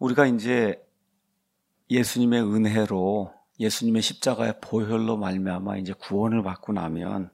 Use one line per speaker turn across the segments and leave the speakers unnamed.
우리가 이제 예수님의 은혜로 예수님의 십자가의 보혈로 말미암아 이제 구원을 받고 나면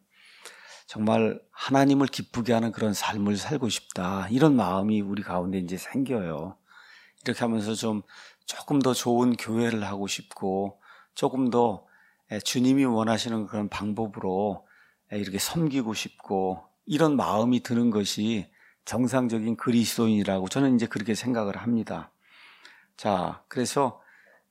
정말 하나님을 기쁘게 하는 그런 삶을 살고 싶다. 이런 마음이 우리 가운데 이제 생겨요. 이렇게 하면서 조금 더 좋은 교회를 하고 싶고 조금 더 주님이 원하시는 그런 방법으로 이렇게 섬기고 싶고 이런 마음이 드는 것이 정상적인 그리스도인이라고 저는 이제 그렇게 생각을 합니다. 자, 그래서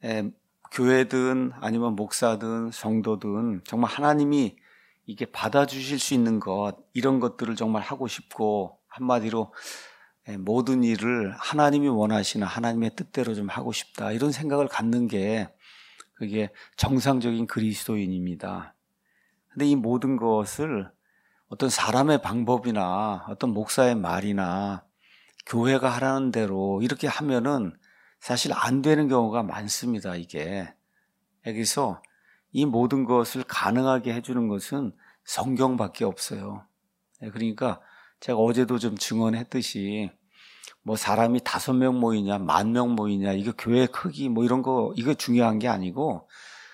교회든 아니면 목사든 성도든 정말 하나님이 이게 받아주실 수 있는 것, 이런 것들을 정말 하고 싶고 한마디로 모든 일을 하나님이 원하시는 하나님의 뜻대로 좀 하고 싶다. 이런 생각을 갖는 게 그게 정상적인 그리스도인입니다. 근데 이 모든 것을 어떤 사람의 방법이나 어떤 목사의 말이나 교회가 하라는 대로 이렇게 하면은 사실 안 되는 경우가 많습니다, 이게. 여기서 이 모든 것을 가능하게 해주는 것은 성경밖에 없어요. 그러니까 제가 어제도 좀 증언했듯이 뭐 사람이 5명 모이냐, 10,000명 모이냐, 이거 교회 크기 뭐 이런 거, 이거 중요한 게 아니고,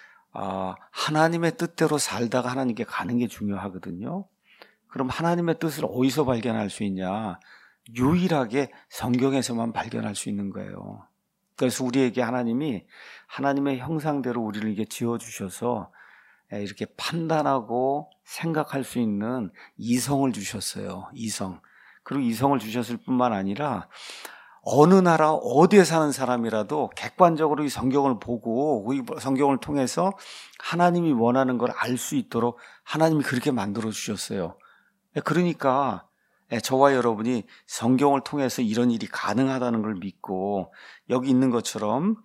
하나님의 뜻대로 살다가 하나님께 가는 게 중요하거든요. 그럼 하나님의 뜻을 어디서 발견할 수 있냐? 유일하게 성경에서만 발견할 수 있는 거예요. 그래서 우리에게 하나님이 하나님의 형상대로 우리를 이게 지어주셔서 이렇게 판단하고 생각할 수 있는 이성을 주셨어요. 이성. 그리고 이성을 주셨을 뿐만 아니라 어느 나라 어디에 사는 사람이라도 객관적으로 이 성경을 보고 이 성경을 통해서 하나님이 원하는 걸 알 수 있도록 하나님이 그렇게 만들어 주셨어요. 그러니까 저와 여러분이 성경을 통해서 이런 일이 가능하다는 걸 믿고 여기 있는 것처럼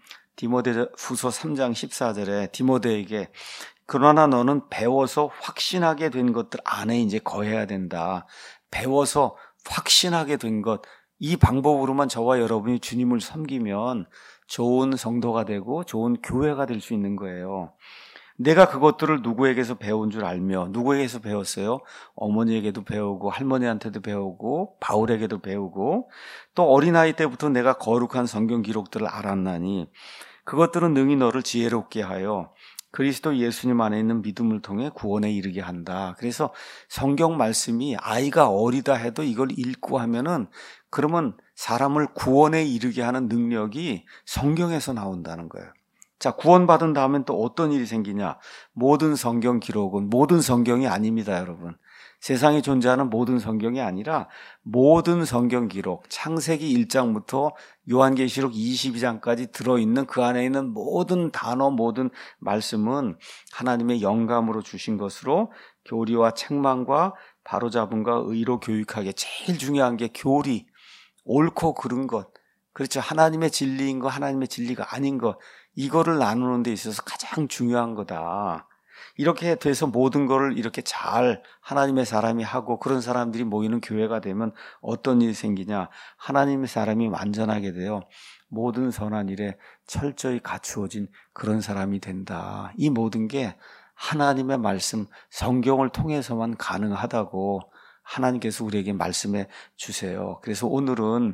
디모데후서 3장 14절에 디모데에게 그러나 너는 배워서 확신하게 된 것들 안에 이제 거해야 된다. 배워서 확신하게 된 것, 이 방법으로만 저와 여러분이 주님을 섬기면 좋은 성도가 되고 좋은 교회가 될 수 있는 거예요. 내가 그것들을 누구에게서 배운 줄 알며 누구에게서 배웠어요? 어머니에게도 배우고 할머니한테도 배우고 바울에게도 배우고 또 어린아이 때부터 내가 거룩한 성경 기록들을 알았나니 그것들은 능히 너를 지혜롭게 하여 그리스도 예수님 안에 있는 믿음을 통해 구원에 이르게 한다. 그래서 성경 말씀이 아이가 어리다 해도 이걸 읽고 하면은 그러면 사람을 구원에 이르게 하는 능력이 성경에서 나온다는 거예요. 자, 구원받은 다음엔 또 어떤 일이 생기냐? 모든 성경 기록은 모든 성경이 아닙니다, 여러분. 세상에 존재하는 모든 성경이 아니라 모든 성경 기록, 창세기 1장부터 요한계시록 22장까지 들어있는 그 안에 있는 모든 단어, 모든 말씀은 하나님의 영감으로 주신 것으로 교리와 책망과 바로잡음과 의로 교육하게 제일 중요한 게 교리, 옳고 그른 것, 그렇죠. 하나님의 진리인 것, 하나님의 진리가 아닌 것, 이거를 나누는 데 있어서 가장 중요한 거다. 이렇게 돼서 모든 거를 이렇게 잘 하나님의 사람이 하고 그런 사람들이 모이는 교회가 되면 어떤 일이 생기냐? 하나님의 사람이 완전하게 되어 모든 선한 일에 철저히 갖추어진 그런 사람이 된다. 이 모든 게 하나님의 말씀, 성경을 통해서만 가능하다고 하나님께서 우리에게 말씀해 주세요. 그래서 오늘은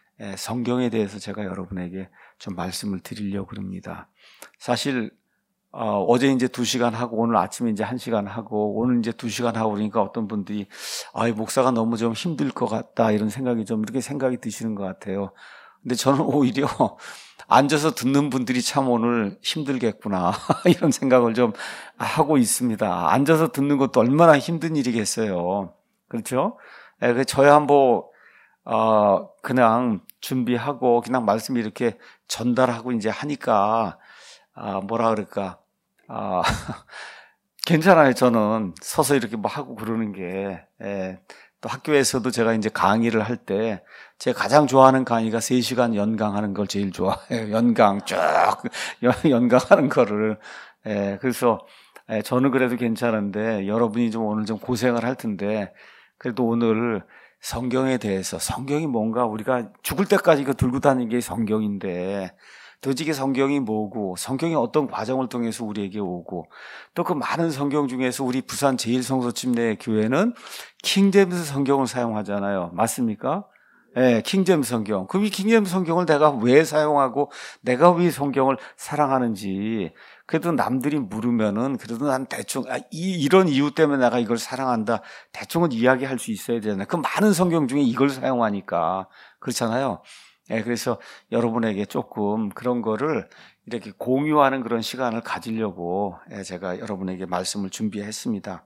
성경에 대해서 제가 여러분에게 좀 말씀을 드리려고 합니다. 사실 어제 이제 2시간 하고 오늘 아침에 이제 1시간 하고 오늘 이제 2시간 하고 그러니까 어떤 분들이 이 목사가 너무 좀 힘들 것 같다 이런 생각이 좀 이렇게 생각이 드시는 것 같아요. 근데 저는 오히려 앉아서 듣는 분들이 참 오늘 힘들겠구나 이런 생각을 좀 하고 있습니다. 앉아서 듣는 것도 얼마나 힘든 일이겠어요. 그렇죠? 저야 한번 그냥 준비하고 그냥 말씀 이렇게 전달하고 이제 하니까 뭐라 그럴까 괜찮아요. 저는 서서 이렇게 뭐 하고 그러는 게 또 학교에서도 제가 이제 강의를 할 때 제가 가장 좋아하는 강의가 3시간 연강하는 걸 제일 좋아해요. 연강 쭉 연강하는 거를 그래서 저는 그래도 괜찮은데 여러분이 좀 오늘 좀 고생을 할 텐데 그래도 오늘 성경에 대해서 성경이 뭔가 우리가 죽을 때까지 이거 들고 다니는 게 성경인데 도대체 성경이 뭐고 성경이 어떤 과정을 통해서 우리에게 오고 또 그 많은 성경 중에서 우리 부산 제일성소집 내 교회는 킹제임스 성경을 사용하잖아요. 맞습니까? 예, 킹제임스 성경. 그럼 이 킹제임스 성경을 내가 왜 사용하고 내가 왜 성경을 사랑하는지 그래도 남들이 물으면은 그래도 난 대충 이런 이유 때문에 내가 이걸 사랑한다. 대충은 이야기할 수 있어야 되잖아요. 그 많은 성경 중에 이걸 사용하니까 그렇잖아요. 예, 그래서 여러분에게 조금 그런 거를 이렇게 공유하는 그런 시간을 가지려고 제가 여러분에게 말씀을 준비했습니다.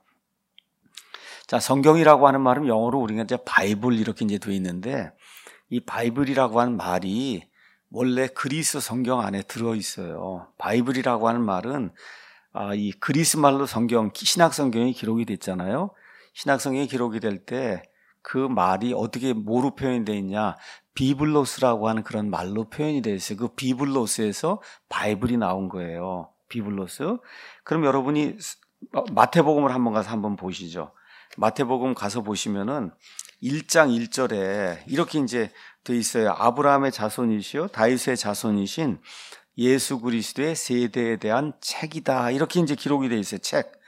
자, 성경이라고 하는 말은 영어로 우리가 이제 바이블 이렇게 이제 되어 있는데 이 바이블이라고 하는 말이 원래 그리스 성경 안에 들어 있어요. 바이블이라고 하는 말은 이 그리스 말로 신약 성경이 기록이 됐잖아요. 신약 성경이 기록이 될 때 그 말이 어떻게 뭐로 표현이 되어 있냐? 비블로스라고 하는 그런 말로 표현이 되어 있어요. 그 비블로스에서 바이블이 나온 거예요. 비블로스. 그럼 여러분이 마태복음을 한번 보시죠. 마태복음 가서 보시면은 1장 1절에 이렇게 이제 돼 있어요. 아브라함의 자손이시요 다윗의 자손이신 예수 그리스도의 세대에 대한 책이다. 이렇게 이제 기록이 돼 있어요.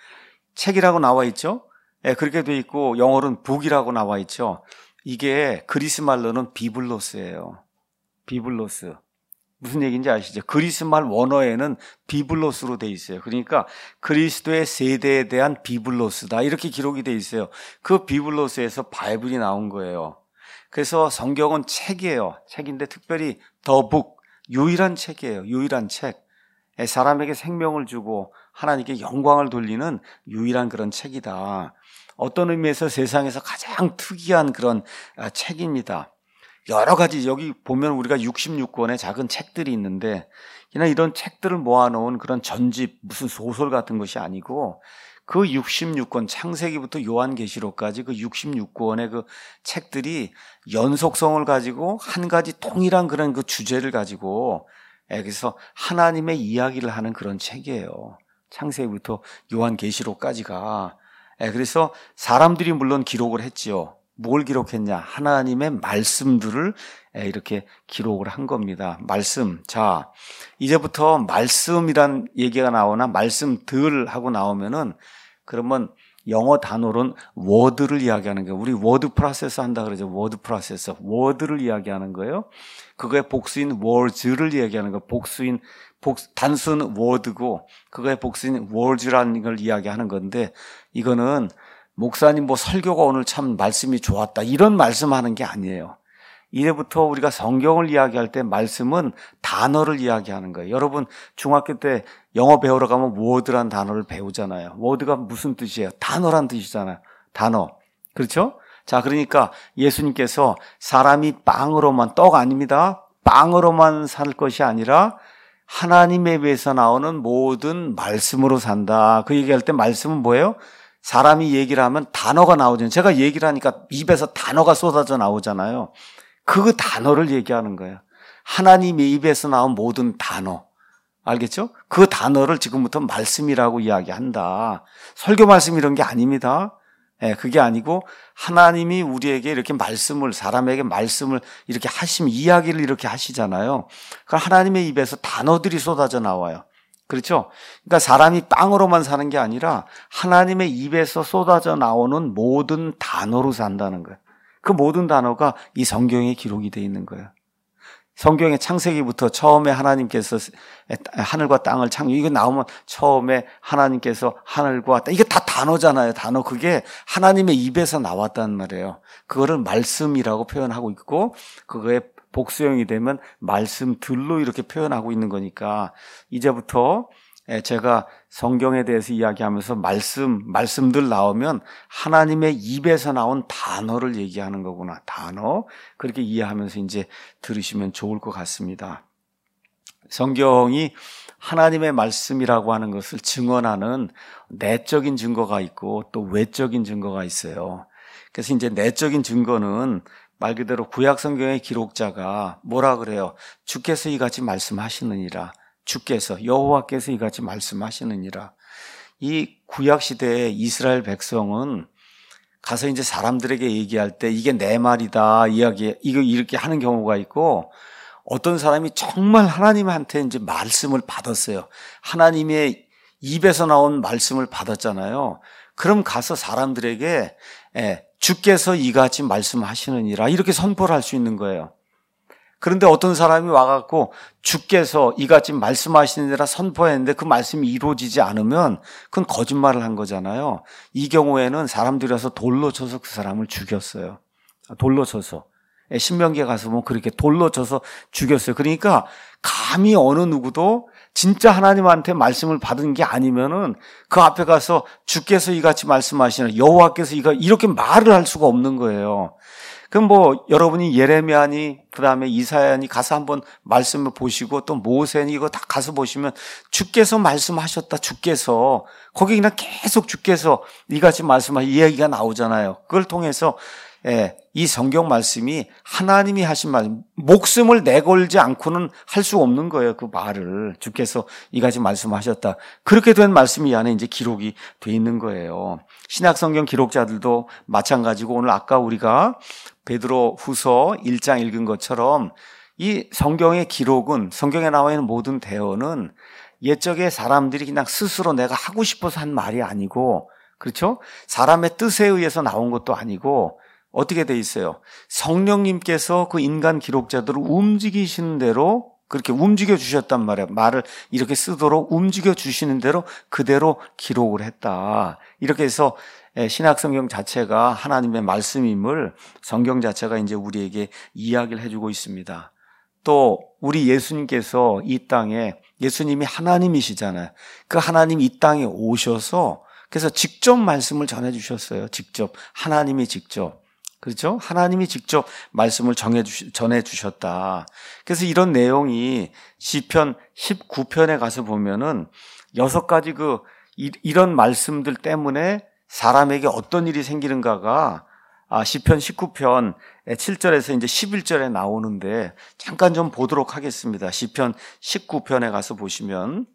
책이라고 나와 있죠. 예, 그렇게 돼 있고 영어로는 북이라고 나와 있죠. 이게 그리스 말로는 비블로스예요. 비블로스. 무슨 얘기인지 아시죠? 그리스 말 원어에는 비블로스로 돼 있어요. 그러니까 그리스도의 세대에 대한 비블로스다. 이렇게 기록이 돼 있어요. 그 비블로스에서 바이블이 나온 거예요. 그래서 성경은 책이에요. 책인데 특별히 더 북, 유일한 책이에요. 유일한 책. 사람에게 생명을 주고 하나님께 영광을 돌리는 유일한 그런 책이다. 어떤 의미에서 세상에서 가장 특이한 그런 책입니다. 여러 가지 여기 보면 우리가 66권의 작은 책들이 있는데 그냥 이런 책들을 모아놓은 그런 전집 무슨 소설 같은 것이 아니고 그 66권 창세기부터 요한계시록까지 그 66권의 그 책들이 연속성을 가지고 한 가지 통일한 그런 그 주제를 가지고 그래서 하나님의 이야기를 하는 그런 책이에요. 창세기부터 요한계시록까지가. 그래서 사람들이 물론 기록을 했지요. 뭘 기록했냐? 하나님의 말씀들을 이렇게 기록을 한 겁니다. 말씀. 자, 이제부터 말씀이란 얘기가 나오나 말씀들 하고 나오면은 그러면 영어 단어로는 word를 이야기하는 거예요. 우리 word 프로세서 한다 그러죠. word 프로세서. word를 이야기하는 거예요. 그거의 복수인 words를 이야기하는 거예요. 단순 word고 그거의 복수인 words라는 걸 이야기하는 건데 이거는 목사님 뭐 설교가 오늘 참 말씀이 좋았다 이런 말씀하는 게 아니에요. 이제부터 우리가 성경을 이야기할 때 말씀은 단어를 이야기하는 거예요. 여러분 중학교 때 영어 배우러 가면 word란 단어를 배우잖아요. word가 무슨 뜻이에요? 단어란 뜻이잖아요. 단어. 그렇죠? 자, 그러니까 예수님께서 사람이 빵으로만, 떡 아닙니다. 빵으로만 살 것이 아니라 하나님에 의해서 나오는 모든 말씀으로 산다. 그 얘기할 때 말씀은 뭐예요? 사람이 얘기를 하면 단어가 나오잖아요. 제가 얘기를 하니까 입에서 단어가 쏟아져 나오잖아요. 그 단어를 얘기하는 거예요. 하나님의 입에서 나온 모든 단어. 알겠죠? 그 단어를 지금부터 말씀이라고 이야기한다. 설교 말씀 이런 게 아닙니다. 그게 아니고 하나님이 우리에게 이렇게 말씀을, 사람에게 말씀을 이렇게 이야기를 이렇게 하시잖아요. 그러니까 하나님의 입에서 단어들이 쏟아져 나와요. 그렇죠? 그러니까 사람이 빵으로만 사는 게 아니라 하나님의 입에서 쏟아져 나오는 모든 단어로 산다는 거예요. 그 모든 단어가 이 성경에 기록이 되어 있는 거예요. 성경의 창세기부터 처음에 하나님께서 하늘과 땅을 이거 나오면 처음에 하나님께서 하늘과 땅, 이게 다 단어잖아요. 단어. 그게 하나님의 입에서 나왔단 말이에요. 그거를 말씀이라고 표현하고 있고 그거의 복수형이 되면 말씀들로 이렇게 표현하고 있는 거니까 이제부터 제가 성경에 대해서 이야기하면서 말씀들 나오면 하나님의 입에서 나온 단어를 얘기하는 거구나. 단어. 그렇게 이해하면서 이제 들으시면 좋을 것 같습니다. 성경이 하나님의 말씀이라고 하는 것을 증언하는 내적인 증거가 있고 또 외적인 증거가 있어요. 그래서 이제 내적인 증거는 말 그대로 구약 성경의 기록자가 뭐라 그래요? 주께서 이같이 말씀하시느니라. 주께서 여호와께서 이같이 말씀하시느니라. 이 구약 시대의 이스라엘 백성은 가서 이제 사람들에게 얘기할 때 이게 내 말이다 이거 이렇게 하는 경우가 있고 어떤 사람이 정말 하나님한테 이제 말씀을 받았어요. 하나님의 입에서 나온 말씀을 받았잖아요. 그럼 가서 사람들에게 주께서 이같이 말씀하시느니라 이렇게 선포를 할 수 있는 거예요. 그런데 어떤 사람이 와갖고 주께서 이같이 말씀하시느니라 선포했는데 그 말씀이 이루어지지 않으면 그건 거짓말을 한 거잖아요. 이 경우에는 사람들이 와서 돌로 쳐서 그 사람을 죽였어요. 돌로 쳐서. 신명기에 가서 보면 그렇게 돌로 쳐서 죽였어요. 그러니까 감히 어느 누구도 진짜 하나님한테 말씀을 받은 게 아니면은 그 앞에 가서 주께서 이같이 말씀하시는 여호와께서 이렇게 말을 할 수가 없는 거예요. 그럼 뭐 여러분이 예레미야니 그다음에 이사야니 가서 한번 말씀을 보시고 또 모세니 이거 다 가서 보시면 주께서 말씀하셨다. 주께서 거기 그냥 계속 주께서 이같이 말씀하신 이야기가 나오잖아요. 그걸 통해서 이 성경 말씀이 하나님이 하신 말, 목숨을 내걸지 않고는 할 수 없는 거예요. 그 말을 주께서 이같이 말씀하셨다. 그렇게 된 말씀이 이 안에 이제 기록이 돼 있는 거예요. 신약 성경 기록자들도 마찬가지고 오늘 아까 우리가 베드로 후서 1장 읽은 것처럼 이 성경의 기록은 성경에 나와 있는 모든 대언은 옛적에 사람들이 그냥 스스로 내가 하고 싶어서 한 말이 아니고 그렇죠? 사람의 뜻에 의해서 나온 것도 아니고 어떻게 돼 있어요? 성령님께서 그 인간 기록자들을 움직이시는 대로 그렇게 움직여 주셨단 말이에요. 말을 이렇게 쓰도록 움직여 주시는 대로 그대로 기록을 했다. 이렇게 해서 신약 성경 자체가 하나님의 말씀임을 성경 자체가 이제 우리에게 이야기를 해주고 있습니다. 또 우리 예수님께서 이 땅에 예수님이 하나님이시잖아요. 그 하나님 이 땅에 오셔서 그래서 직접 말씀을 전해 주셨어요. 직접 하나님이 직접. 그렇죠? 하나님이 직접 말씀을 전해 주셨다. 그래서 이런 내용이 시편 19편에 가서 보면은 6가지 이런 말씀들 때문에 사람에게 어떤 일이 생기는가가 시편 19편 7절에서 이제 11절에 나오는데 잠깐 좀 보도록 하겠습니다. 시편 19편에 가서 보시면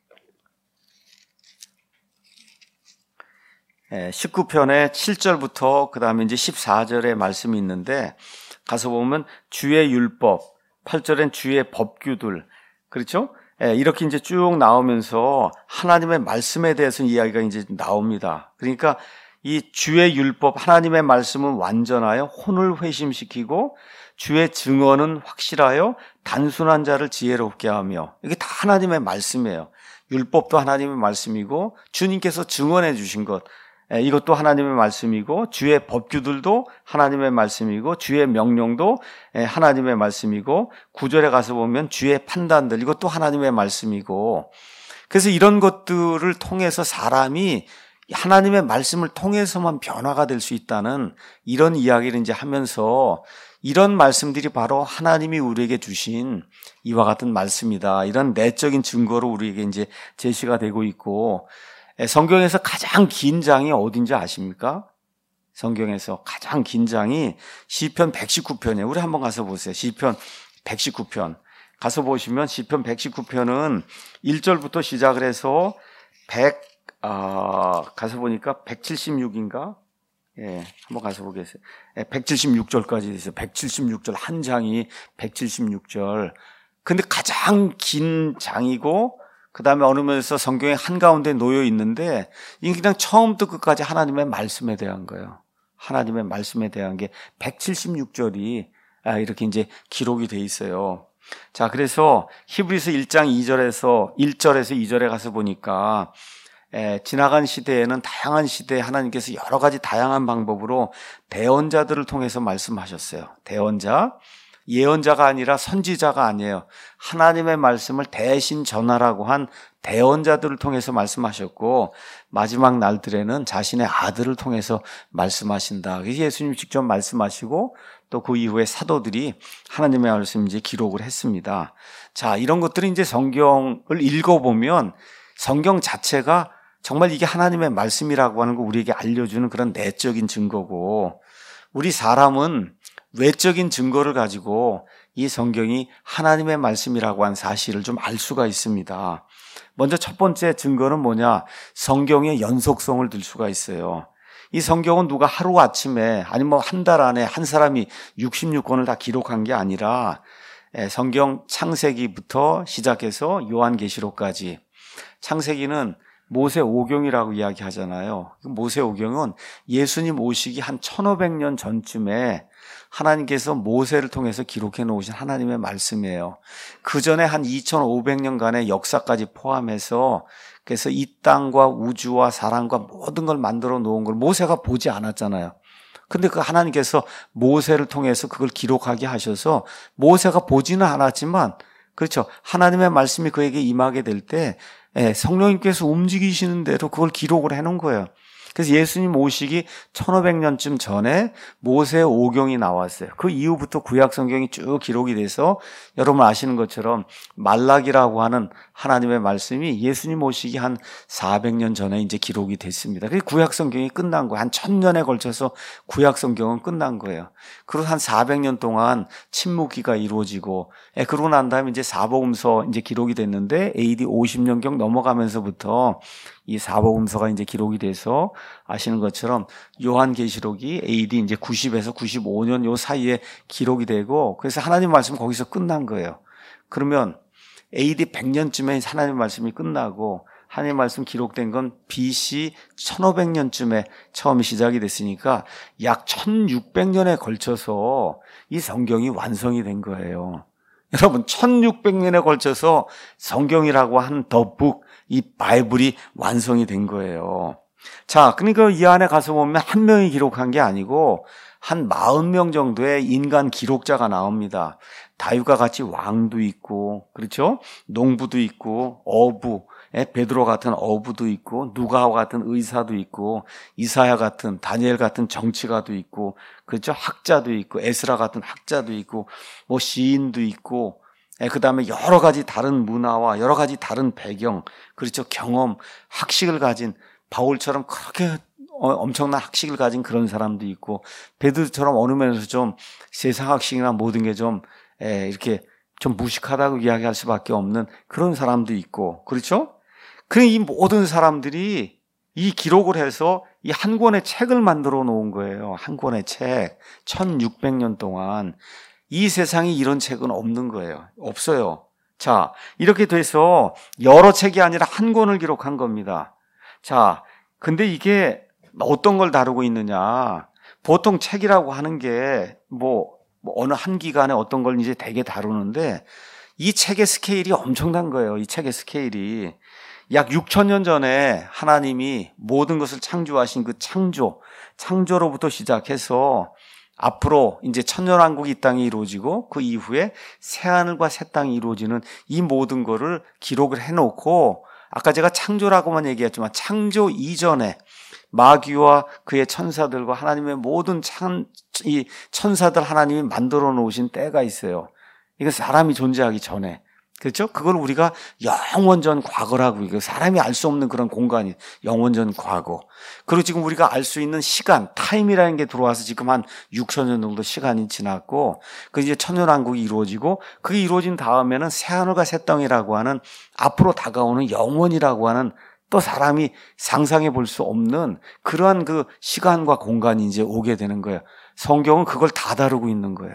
19편의 7절부터 그 다음에 이제 14절의 말씀이 있는데 가서 보면 주의 율법, 8절엔 주의 법규들, 그렇죠? 이렇게 이제 쭉 나오면서 하나님의 말씀에 대해서 이야기가 이제 나옵니다. 그러니까 이 주의 율법, 하나님의 말씀은 완전하여 혼을 회심시키고 주의 증언은 확실하여 단순한 자를 지혜롭게 하며 이게 다 하나님의 말씀이에요. 율법도 하나님의 말씀이고 주님께서 증언해 주신 것 이것도 하나님의 말씀이고 주의 법규들도 하나님의 말씀이고 주의 명령도 하나님의 말씀이고 9절에 가서 보면 주의 판단들 이것도 하나님의 말씀이고 그래서 이런 것들을 통해서 사람이 하나님의 말씀을 통해서만 변화가 될 수 있다는 이런 이야기를 이제 하면서 이런 말씀들이 바로 하나님이 우리에게 주신 이와 같은 말씀이다. 이런 내적인 증거로 우리에게 이제 제시가 되고 있고 성경에서 가장 긴 장이 어딘지 아십니까? 성경에서 가장 긴 장이 시편 119편이에요. 우리 한번 가서 보세요. 시편 119편. 가서 보시면 시편 119편은 1절부터 시작을 해서 가서 보니까 176인가? 한번 가서 보겠어요. 176절까지 있어요. 176절 한 장이 176절. 근데 가장 긴 장이고 그 다음에 어느 면에서 성경의 한가운데 놓여 있는데 이게 그냥 처음부터 끝까지 하나님의 말씀에 대한 거예요. 하나님의 말씀에 대한 게 176절이 이렇게 이제 기록이 돼 있어요. 자, 그래서 히브리서 1장 2절에서 2절에 가서 보니까 지나간 시대에는 다양한 시대에 하나님께서 여러 가지 다양한 방법으로 대언자들을 통해서 말씀하셨어요. 대언자. 예언자가 아니라 선지자가 아니에요. 하나님의 말씀을 대신 전하라고 한 대언자들을 통해서 말씀하셨고 마지막 날들에는 자신의 아들을 통해서 말씀하신다. 예수님 직접 말씀하시고 또 그 이후에 사도들이 하나님의 말씀을 이제 기록을 했습니다. 자, 이런 것들이 이제 성경을 읽어보면 성경 자체가 정말 이게 하나님의 말씀이라고 하는 거 우리에게 알려주는 그런 내적인 증거고 우리 사람은 외적인 증거를 가지고 이 성경이 하나님의 말씀이라고 하는 사실을 좀 알 수가 있습니다. 먼저 첫 번째 증거는 뭐냐? 성경의 연속성을 들 수가 있어요. 이 성경은 누가 하루아침에 아니면 뭐 한 달 안에 한 사람이 66권을 다 기록한 게 아니라 성경 창세기부터 시작해서 요한계시록까지 창세기는 모세 오경이라고 이야기하잖아요. 모세 오경은 예수님 오시기 한 1500년 전쯤에 하나님께서 모세를 통해서 기록해 놓으신 하나님의 말씀이에요. 그 전에 한 2500년간의 역사까지 포함해서 그래서 이 땅과 우주와 사람과 모든 걸 만들어 놓은 걸 모세가 보지 않았잖아요. 근데 그 하나님께서 모세를 통해서 그걸 기록하게 하셔서 모세가 보지는 않았지만 그렇죠. 하나님의 말씀이 그에게 임하게 될 때 성령님께서 움직이시는 대로 그걸 기록을 해놓은 거예요. 그래서 예수님 오시기 1500년쯤 전에 모세 오경이 나왔어요. 그 이후부터 구약 성경이 쭉 기록이 돼서 여러분 아시는 것처럼 말라기라고 하는 하나님의 말씀이 예수님 오시기 한 400년 전에 이제 기록이 됐습니다. 그래서 구약 성경이 끝난 거예요. 한 1000년에 걸쳐서 구약 성경은 끝난 거예요. 그리고 한 400년 동안 침묵기가 이루어지고 그러고 난 다음에 이제 사복음서 이제 기록이 됐는데 AD 50년경 넘어가면서부터 이 사복음서가 이제 기록이 돼서 아시는 것처럼 요한계시록이 AD 이제 90에서 95년 요 사이에 기록이 되고 그래서 하나님 말씀 거기서 끝난 거예요. 그러면 AD 100년쯤에 하나님 말씀이 끝나고 하나님 말씀 기록된 건 BC 1500년쯤에 처음 시작이 됐으니까 약 1600년에 걸쳐서 이 성경이 완성이 된 거예요. 여러분 1600년에 걸쳐서 성경이라고 한 더 북 이 바이블이 완성이 된 거예요. 자, 그러니까 이 안에 가서 보면 한 명이 기록한 게 아니고 한 40명 정도의 인간 기록자가 나옵니다. 다윗과 같이 왕도 있고, 그렇죠? 농부도 있고, 어부, 베드로 같은 어부도 있고, 누가와 같은 의사도 있고, 이사야 같은, 다니엘 같은 정치가도 있고, 그렇죠? 학자도 있고, 에스라 같은 학자도 있고, 뭐 시인도 있고, 그 다음에 여러 가지 다른 문화와 여러 가지 다른 배경, 그렇죠? 경험, 학식을 가진 바울처럼 그렇게 엄청난 학식을 가진 그런 사람도 있고, 베드로처럼 어느 면에서 좀 세상 학식이나 모든 게 좀 이렇게 좀 무식하다고 이야기할 수밖에 없는 그런 사람도 있고, 그렇죠? 이 모든 사람들이 이 기록을 해서 이 한 권의 책을 만들어 놓은 거예요. 한 권의 책. 1600년 동안. 이 세상에 이런 책은 없는 거예요. 없어요. 자, 이렇게 돼서 여러 책이 아니라 한 권을 기록한 겁니다. 자, 근데 이게 어떤 걸 다루고 있느냐. 보통 책이라고 하는 게 어느 한 기간에 어떤 걸 이제 되게 다루는데 이 책의 스케일이 엄청난 거예요. 이 책의 스케일이. 약 6000년 전에 하나님이 모든 것을 창조하신 그 창조로부터 시작해서 앞으로 이제 천년왕국이 이 땅에 이루어지고 그 이후에 새하늘과 새 땅이 이루어지는 이 모든 거를 기록을 해놓고 아까 제가 창조라고만 얘기했지만 창조 이전에 마귀와 그의 천사들과 하나님의 모든 이 천사들 하나님이 만들어 놓으신 때가 있어요. 이건 사람이 존재하기 전에. 그렇죠? 그걸 우리가 영원전 과거라고, 이거 사람이 알 수 없는 그런 공간이 영원전 과거. 그리고 지금 우리가 알 수 있는 시간, 타임이라는 게 들어와서 지금 한 6천년 정도 시간이 지났고, 그 이제 천년왕국이 이루어지고, 그게 이루어진 다음에는 새하늘과 새 땅이라고 하는 앞으로 다가오는 영원이라고 하는 또 사람이 상상해 볼 수 없는 그러한 그 시간과 공간이 이제 오게 되는 거예요. 성경은 그걸 다 다루고 있는 거예요.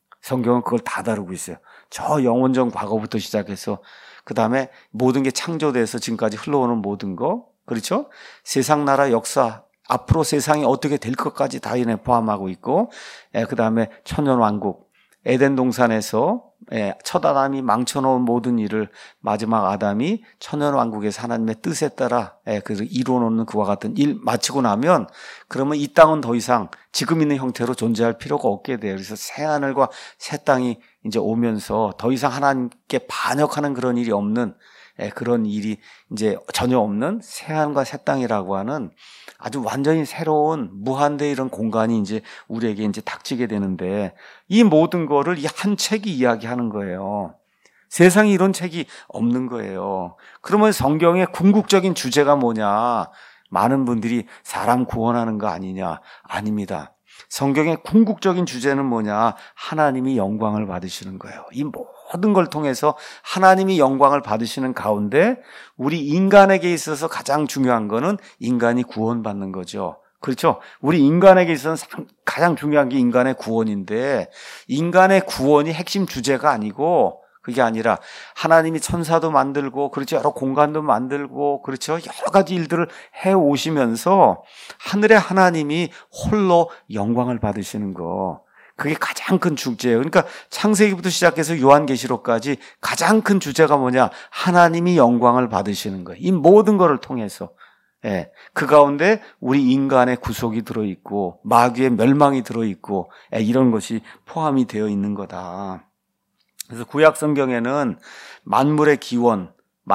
성경은 그걸 다 다루고 있어요. 저 영원전 과거부터 시작해서 그 다음에 모든 게 창조돼서 지금까지 흘러오는 모든 거, 그렇죠? 세상 나라 역사, 앞으로 세상이 어떻게 될 것까지 다 이내 포함하고 있고, 그 다음에 천년왕국, 에덴 동산에서 첫 아담이 망쳐놓은 모든 일을 마지막 아담이 천년왕국에서 하나님의 뜻에 따라 이루어놓는 그와 같은 일 마치고 나면 그러면 이 땅은 더 이상 지금 있는 형태로 존재할 필요가 없게 돼요. 그래서 새하늘과 새 땅이 이제 오면서 더 이상 하나님께 반역하는 그런 일이 없는 그런 일이 이제 전혀 없는 새하늘과 새 땅이라고 하는 아주 완전히 새로운 무한대 이런 공간이 이제 우리에게 이제 닥치게 되는데 이 모든 거를 이 한 책이 이야기하는 거예요. 세상에 이런 책이 없는 거예요. 그러면 성경의 궁극적인 주제가 뭐냐? 많은 분들이 사람 구원하는 거 아니냐? 아닙니다. 성경의 궁극적인 주제는 뭐냐? 하나님이 영광을 받으시는 거예요. 이 모든 걸 통해서 하나님이 영광을 받으시는 가운데 우리 인간에게 있어서 가장 중요한 거는 인간이 구원받는 거죠. 그렇죠? 우리 인간에게 있어서는 가장 중요한 게 인간의 구원인데 인간의 구원이 핵심 주제가 아니고, 그게 아니라 하나님이 천사도 만들고, 그렇죠, 여러 공간도 만들고, 그렇죠, 여러 가지 일들을 해 오시면서 하늘의 하나님이 홀로 영광을 받으시는 거, 그게 가장 큰 주제예요. 그러니까 창세기부터 시작해서 요한계시록까지 가장 큰 주제가 뭐냐? 하나님이 영광을 받으시는 거예요. 이 모든 것을 통해서. 예, 그 가운데 우리 인간의 구속이 들어있고 마귀의 멸망이 들어있고, 이런 것이 포함이 되어 있는 거다. 그래서 구약 성경에는 만물의 기원,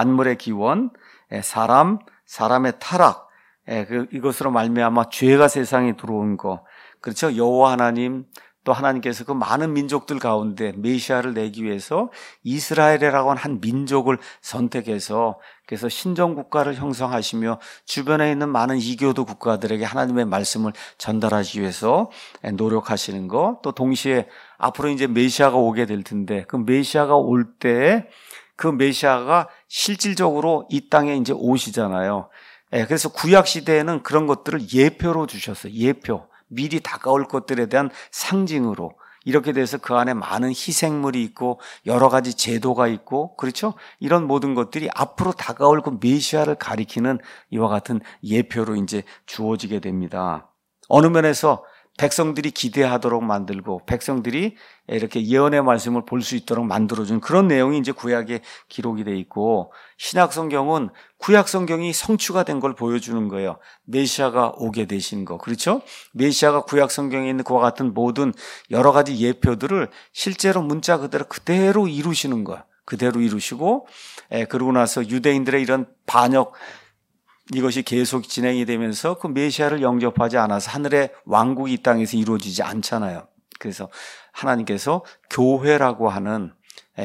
사람의 타락, 이것으로 말미암아 죄가 세상에 들어온 거, 그렇죠? 여호와 하나님, 또 하나님께서 그 많은 민족들 가운데 메시아를 내기 위해서 이스라엘이라고 하는 한 민족을 선택해서, 그래서 신정국가를 형성하시며 주변에 있는 많은 이교도 국가들에게 하나님의 말씀을 전달하기 위해서 노력하시는 거, 또 동시에 앞으로 이제 메시아가 오게 될 텐데, 그 메시아가 올 때 그 메시아가 실질적으로 이 땅에 이제 오시잖아요. 그래서 구약 시대에는 그런 것들을 예표로 주셨어요. 예표. 미리 다가올 것들에 대한 상징으로. 이렇게 돼서 그 안에 많은 희생물이 있고 여러 가지 제도가 있고, 그렇죠? 이런 모든 것들이 앞으로 다가올 그 메시아를 가리키는 이와 같은 예표로 이제 주어지게 됩니다. 어느 면에서 백성들이 기대하도록 만들고 백성들이 이렇게 예언의 말씀을 볼 수 있도록 만들어준 그런 내용이 이제 구약에 기록이 돼 있고, 신약 성경은 구약 성경이 성취가 된 걸 보여주는 거예요. 메시아가 오게 되신 거, 그렇죠? 메시아가 구약 성경에 있는 그와 같은 모든 여러 가지 예표들을 실제로 문자 그대로 이루시는 거예요. 그대로 이루시고, 그러고 나서 유대인들의 이런 반역, 이것이 계속 진행이 되면서 그 메시아를 영접하지 않아서 하늘의 왕국이 이 땅에서 이루어지지 않잖아요. 그래서 하나님께서 교회라고 하는,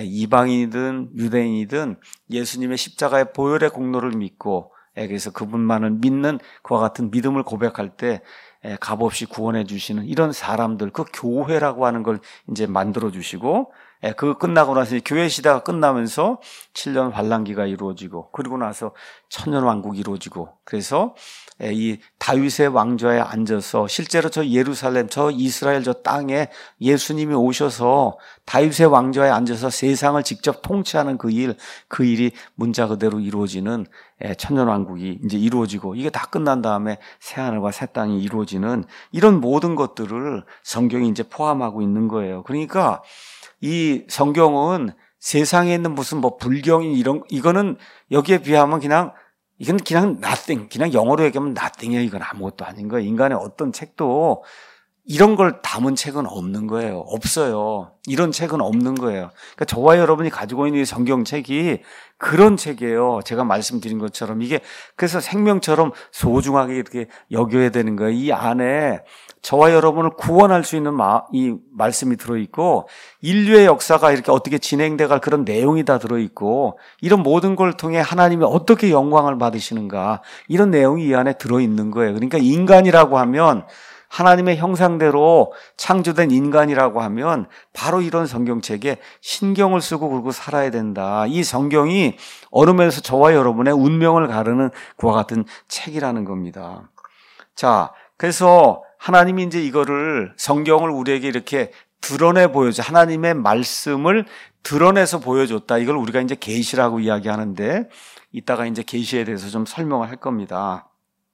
이방인이든 유대인이든 예수님의 십자가의 보혈의 공로를 믿고, 그래서 그분만을 믿는 그와 같은 믿음을 고백할 때 값없이 구원해 주시는 이런 사람들, 그 교회라고 하는 걸 이제 만들어 주시고, 그거 끝나고 나서 교회 시대가 끝나면서 7년 환란기가 이루어지고, 그리고 나서 천년 왕국이 이루어지고, 그래서 이 다윗의 왕좌에 앉아서 실제로 저 예루살렘, 저 이스라엘 저 땅에 예수님이 오셔서 다윗의 왕좌에 앉아서 세상을 직접 통치하는 그 일이 문자 그대로 이루어지는 천년 왕국이 이제 이루어지고, 이게 다 끝난 다음에 새 하늘과 새 땅이 이루어지는 이런 모든 것들을 성경이 이제 포함하고 있는 거예요. 그러니까 이 성경은 세상에 있는 무슨 불경이 이거는 여기에 비하면 이건 그냥 nothing, 그냥 영어로 얘기하면 nothing이에요. 이건 아무것도 아닌 거예요. 인간의 어떤 책도 이런 걸 담은 책은 없는 거예요. 없어요. 이런 책은 없는 거예요. 그러니까 저와 여러분이 가지고 있는 이 성경책이 그런 책이에요. 제가 말씀드린 것처럼 이게 그래서 생명처럼 소중하게 이렇게 여겨야 되는 거예요. 이 안에 저와 여러분을 구원할 수 있는 이 말씀이 들어있고, 인류의 역사가 이렇게 어떻게 진행돼 갈 그런 내용이 다 들어있고, 이런 모든 걸 통해 하나님이 어떻게 영광을 받으시는가, 이런 내용이 이 안에 들어있는 거예요. 그러니까 인간이라고 하면, 하나님의 형상대로 창조된 인간이라고 하면 바로 이런 성경책에 신경을 쓰고 그러고 살아야 된다. 이 성경이 어느 면에서 저와 여러분의 운명을 가르는 그와 같은 책이라는 겁니다. 자, 그래서 하나님이 이제 이거를, 성경을 우리에게 이렇게 드러내 보여줘, 하나님의 말씀을 드러내서 보여줬다. 이걸 우리가 이제 계시라고 이야기하는데, 이따가 이제 계시에 대해서 좀 설명을 할 겁니다.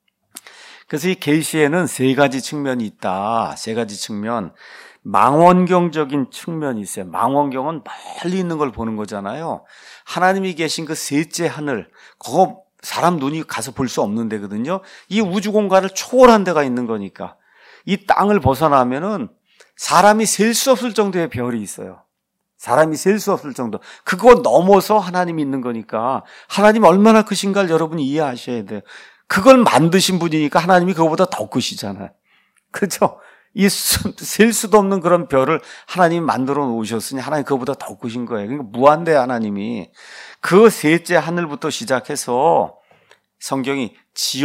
그래서 이 계시에는 세 가지 측면이 있다. 세 가지 측면. 망원경적인 측면이 있어요. 망원경은 멀리 있는 걸 보는 거잖아요. 하나님이 계신 그 셋째 하늘, 그거 사람 눈이 가서 볼 수 없는 데거든요. 이 우주 공간을 초월한 데가 있는 거니까. 이 땅을 벗어나면은 사람이 셀 수 없을 정도의 별이 있어요. 사람이 셀 수 없을 정도. 그거 넘어서 하나님이 있는 거니까 하나님 얼마나 크신가를 여러분이 이해하셔야 돼요. 그걸 만드신 분이니까 하나님이 그거보다 더 크시잖아요. 그렇죠? 이 셀 수도 없는 그런 별을 하나님이 만들어 놓으셨으니 하나님 그거보다 더 크신 거예요. 그러니까 무한대 하나님이 그 셋째 하늘부터 시작해서 성경이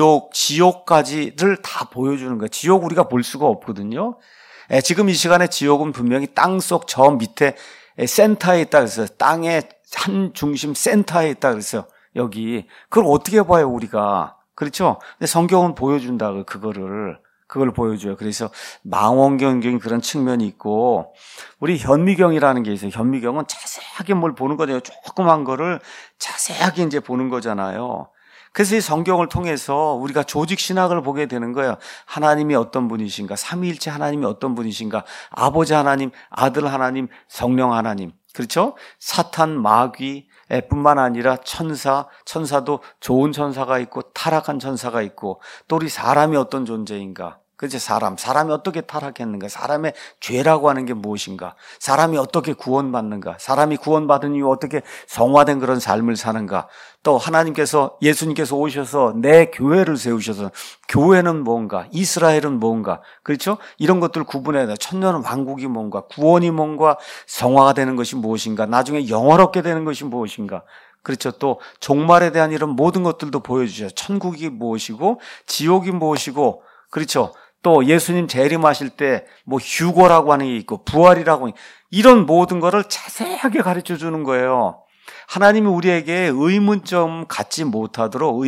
지옥까지를 다 보여주는 거예요. 지옥 우리가 볼 수가 없거든요. 지금 이 시간에 지옥은 분명히 땅속 저 밑에 센터에 있다 그랬어요. 땅의 한 중심 센터에 있다 그랬어요. 여기. 그걸 어떻게 봐요, 우리가? 그렇죠? 근데 성경은 보여준다, 그거를. 그걸 보여줘요. 그래서 망원경적인 그런 측면이 있고, 우리 현미경이라는 게 있어요. 현미경은 자세하게 뭘 보는 거잖아요. 조그만 거를 자세하게 이제 보는 거잖아요. 그래서 이 성경을 통해서 우리가 조직 신학을 보게 되는 거예요. 하나님이 어떤 분이신가, 삼위일체 하나님이 어떤 분이신가, 아버지 하나님, 아들 하나님, 성령 하나님. 그렇죠? 사탄, 마귀 뿐만 아니라 천사도 좋은 천사가 있고 타락한 천사가 있고, 또 우리 사람이 어떤 존재인가. 그렇죠? 사람이 어떻게 타락했는가? 사람의 죄라고 하는 게 무엇인가? 사람이 어떻게 구원받는가? 사람이 구원받은 이후 어떻게 성화된 그런 삶을 사는가? 또 예수님께서 오셔서 내 교회를 세우셔서, 교회는 뭔가? 이스라엘은 뭔가? 그렇죠? 이런 것들 구분해야 돼. 천년 왕국이 뭔가? 구원이 뭔가? 성화가 되는 것이 무엇인가? 나중에 영원롭게 되는 것이 무엇인가? 그렇죠. 또 종말에 대한 이런 모든 것들도 보여주셔요. 천국이 무엇이고 지옥이 무엇이고, 그렇죠. 또 예수님 재림하실 때 뭐 휴거라고 하는 게 있고 부활이라고 하는, 이런 모든 거를 자세하게 가르쳐 주는 거예요. 하나님이 우리에게 의문을 갖지 못하도록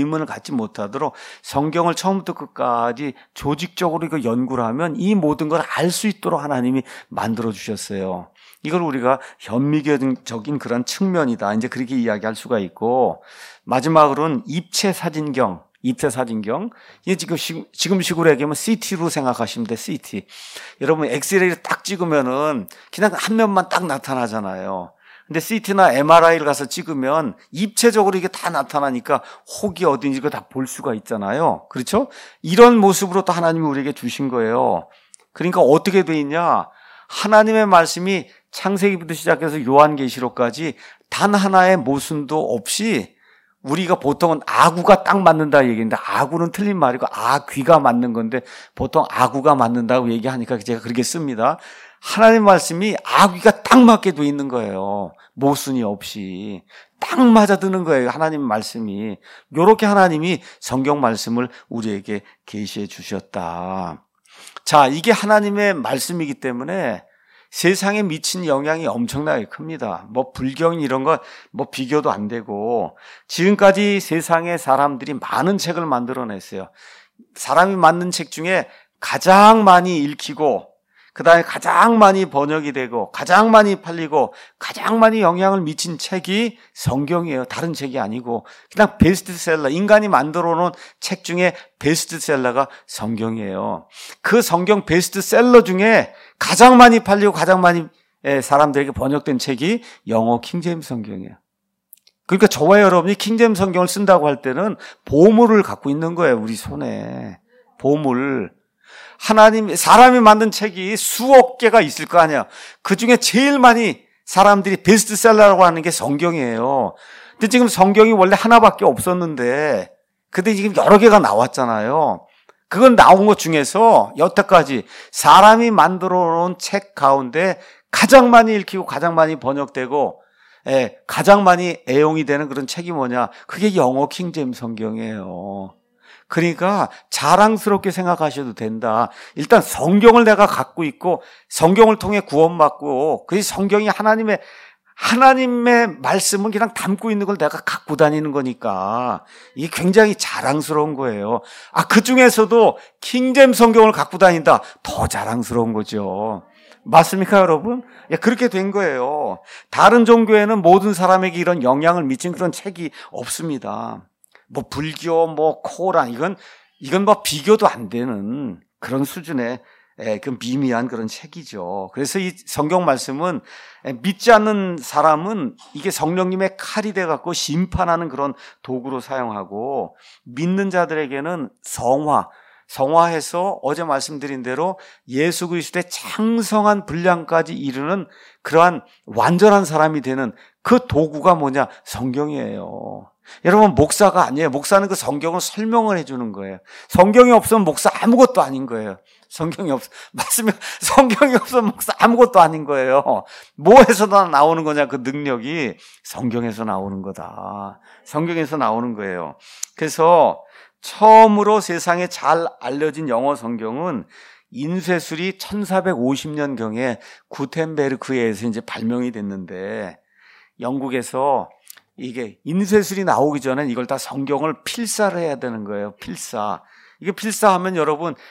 성경을 처음부터 끝까지 조직적으로 이거 연구를 하면 이 모든 걸 알 수 있도록 하나님이 만들어 주셨어요. 이걸 우리가 현미경적인 그런 측면이다, 이제 그렇게 이야기할 수가 있고, 마지막으로는 입체사진경. 이게 지금 식으로 얘기하면 CT로 생각하시면 돼, CT. 여러분, 엑스레이를 딱 찍으면은 그냥 한 면만 딱 나타나잖아요. 근데 CT나 MRI를 가서 찍으면 입체적으로 이게 다 나타나니까 혹이 어딘지 이거 다 볼 수가 있잖아요. 그렇죠? 이런 모습으로 또 하나님이 우리에게 주신 거예요. 그러니까 어떻게 돼 있냐? 하나님의 말씀이 창세기부터 시작해서 요한계시록까지 단 하나의 모순도 없이, 우리가 보통은 아구가 딱 맞는다 얘기했는데 아구는 틀린 말이고 아귀가 맞는 건데 보통 아구가 맞는다고 얘기하니까 제가 그렇게 씁니다. 하나님 말씀이 아귀가 딱 맞게 돼 있는 거예요. 모순이 없이 딱 맞아드는 거예요. 하나님 말씀이. 이렇게 하나님이 성경 말씀을 우리에게 계시해 주셨다. 자, 이게 하나님의 말씀이기 때문에 세상에 미친 영향이 엄청나게 큽니다. 뭐 불경 이런 거 뭐 비교도 안 되고, 지금까지 세상에 사람들이 많은 책을 만들어냈어요. 사람이 만든 책 중에 가장 많이 읽히고, 그 다음에 가장 많이 번역이 되고, 가장 많이 팔리고, 가장 많이 영향을 미친 책이 성경이에요. 다른 책이 아니고 그냥 베스트셀러, 인간이 만들어 놓은 책 중에 베스트셀러가 성경이에요. 그 성경 베스트셀러 중에 가장 많이 팔리고 가장 많이 사람들에게 번역된 책이 영어 킹제임스 성경이에요. 그러니까 저와 여러분이 킹제임스 성경을 쓴다고 할 때는 보물을 갖고 있는 거예요. 우리 손에 보물. 사람이 만든 책이 수억 개가 있을 거 아니야. 그 중에 제일 많이 사람들이 베스트셀러라고 하는 게 성경이에요. 근데 지금 성경이 원래 하나밖에 없었는데, 근데 지금 여러 개가 나왔잖아요. 그건 나온 것 중에서 여태까지 사람이 만들어 놓은 책 가운데 가장 많이 읽히고 가장 많이 번역되고 가장 많이 애용이 되는 그런 책이 뭐냐? 그게 영어 킹제임스 성경이에요. 그러니까 자랑스럽게 생각하셔도 된다. 일단 성경을 내가 갖고 있고 성경을 통해 구원받고, 그 성경이 하나님의 말씀을 그냥 담고 있는 걸 내가 갖고 다니는 거니까 이게 굉장히 자랑스러운 거예요. 그 중에서도 킹제임스 성경을 갖고 다닌다. 더 자랑스러운 거죠. 맞습니까, 여러분? 그렇게 된 거예요. 다른 종교에는 모든 사람에게 이런 영향을 미친 그런 책이 없습니다. 뭐 불교, 뭐 코란, 이건 뭐 비교도 안 되는 그런 수준의 그 미미한 그런 책이죠. 그래서 이 성경 말씀은 믿지 않는 사람은 이게 성령님의 칼이 돼갖고 심판하는 그런 도구로 사용하고, 믿는 자들에게는 성화해서 어제 말씀드린 대로 예수 그리스도의 창성한 분량까지 이르는 그러한 완전한 사람이 되는 그 도구가 뭐냐? 성경이에요. 여러분, 목사가 아니에요. 목사는 그 성경을 설명을 해주는 거예요. 성경이 없으면 목사 아무것도 아닌 거예요. 성경이 없으면 목사 아무것도 아닌 거예요. 뭐에서 나오는 거냐? 그 능력이 성경에서 나오는 거다. 성경에서 나오는 거예요. 그래서 처음으로 세상에 잘 알려진 영어 성경은 인쇄술이 1450년경에 구텐베르크에 의해서 이제 발명이 됐는데, 영국에서 이게 인쇄술이 나오기 전에 이걸 다 성경을 필사를 해야 되는 거예요. 이게 필사하면 여러분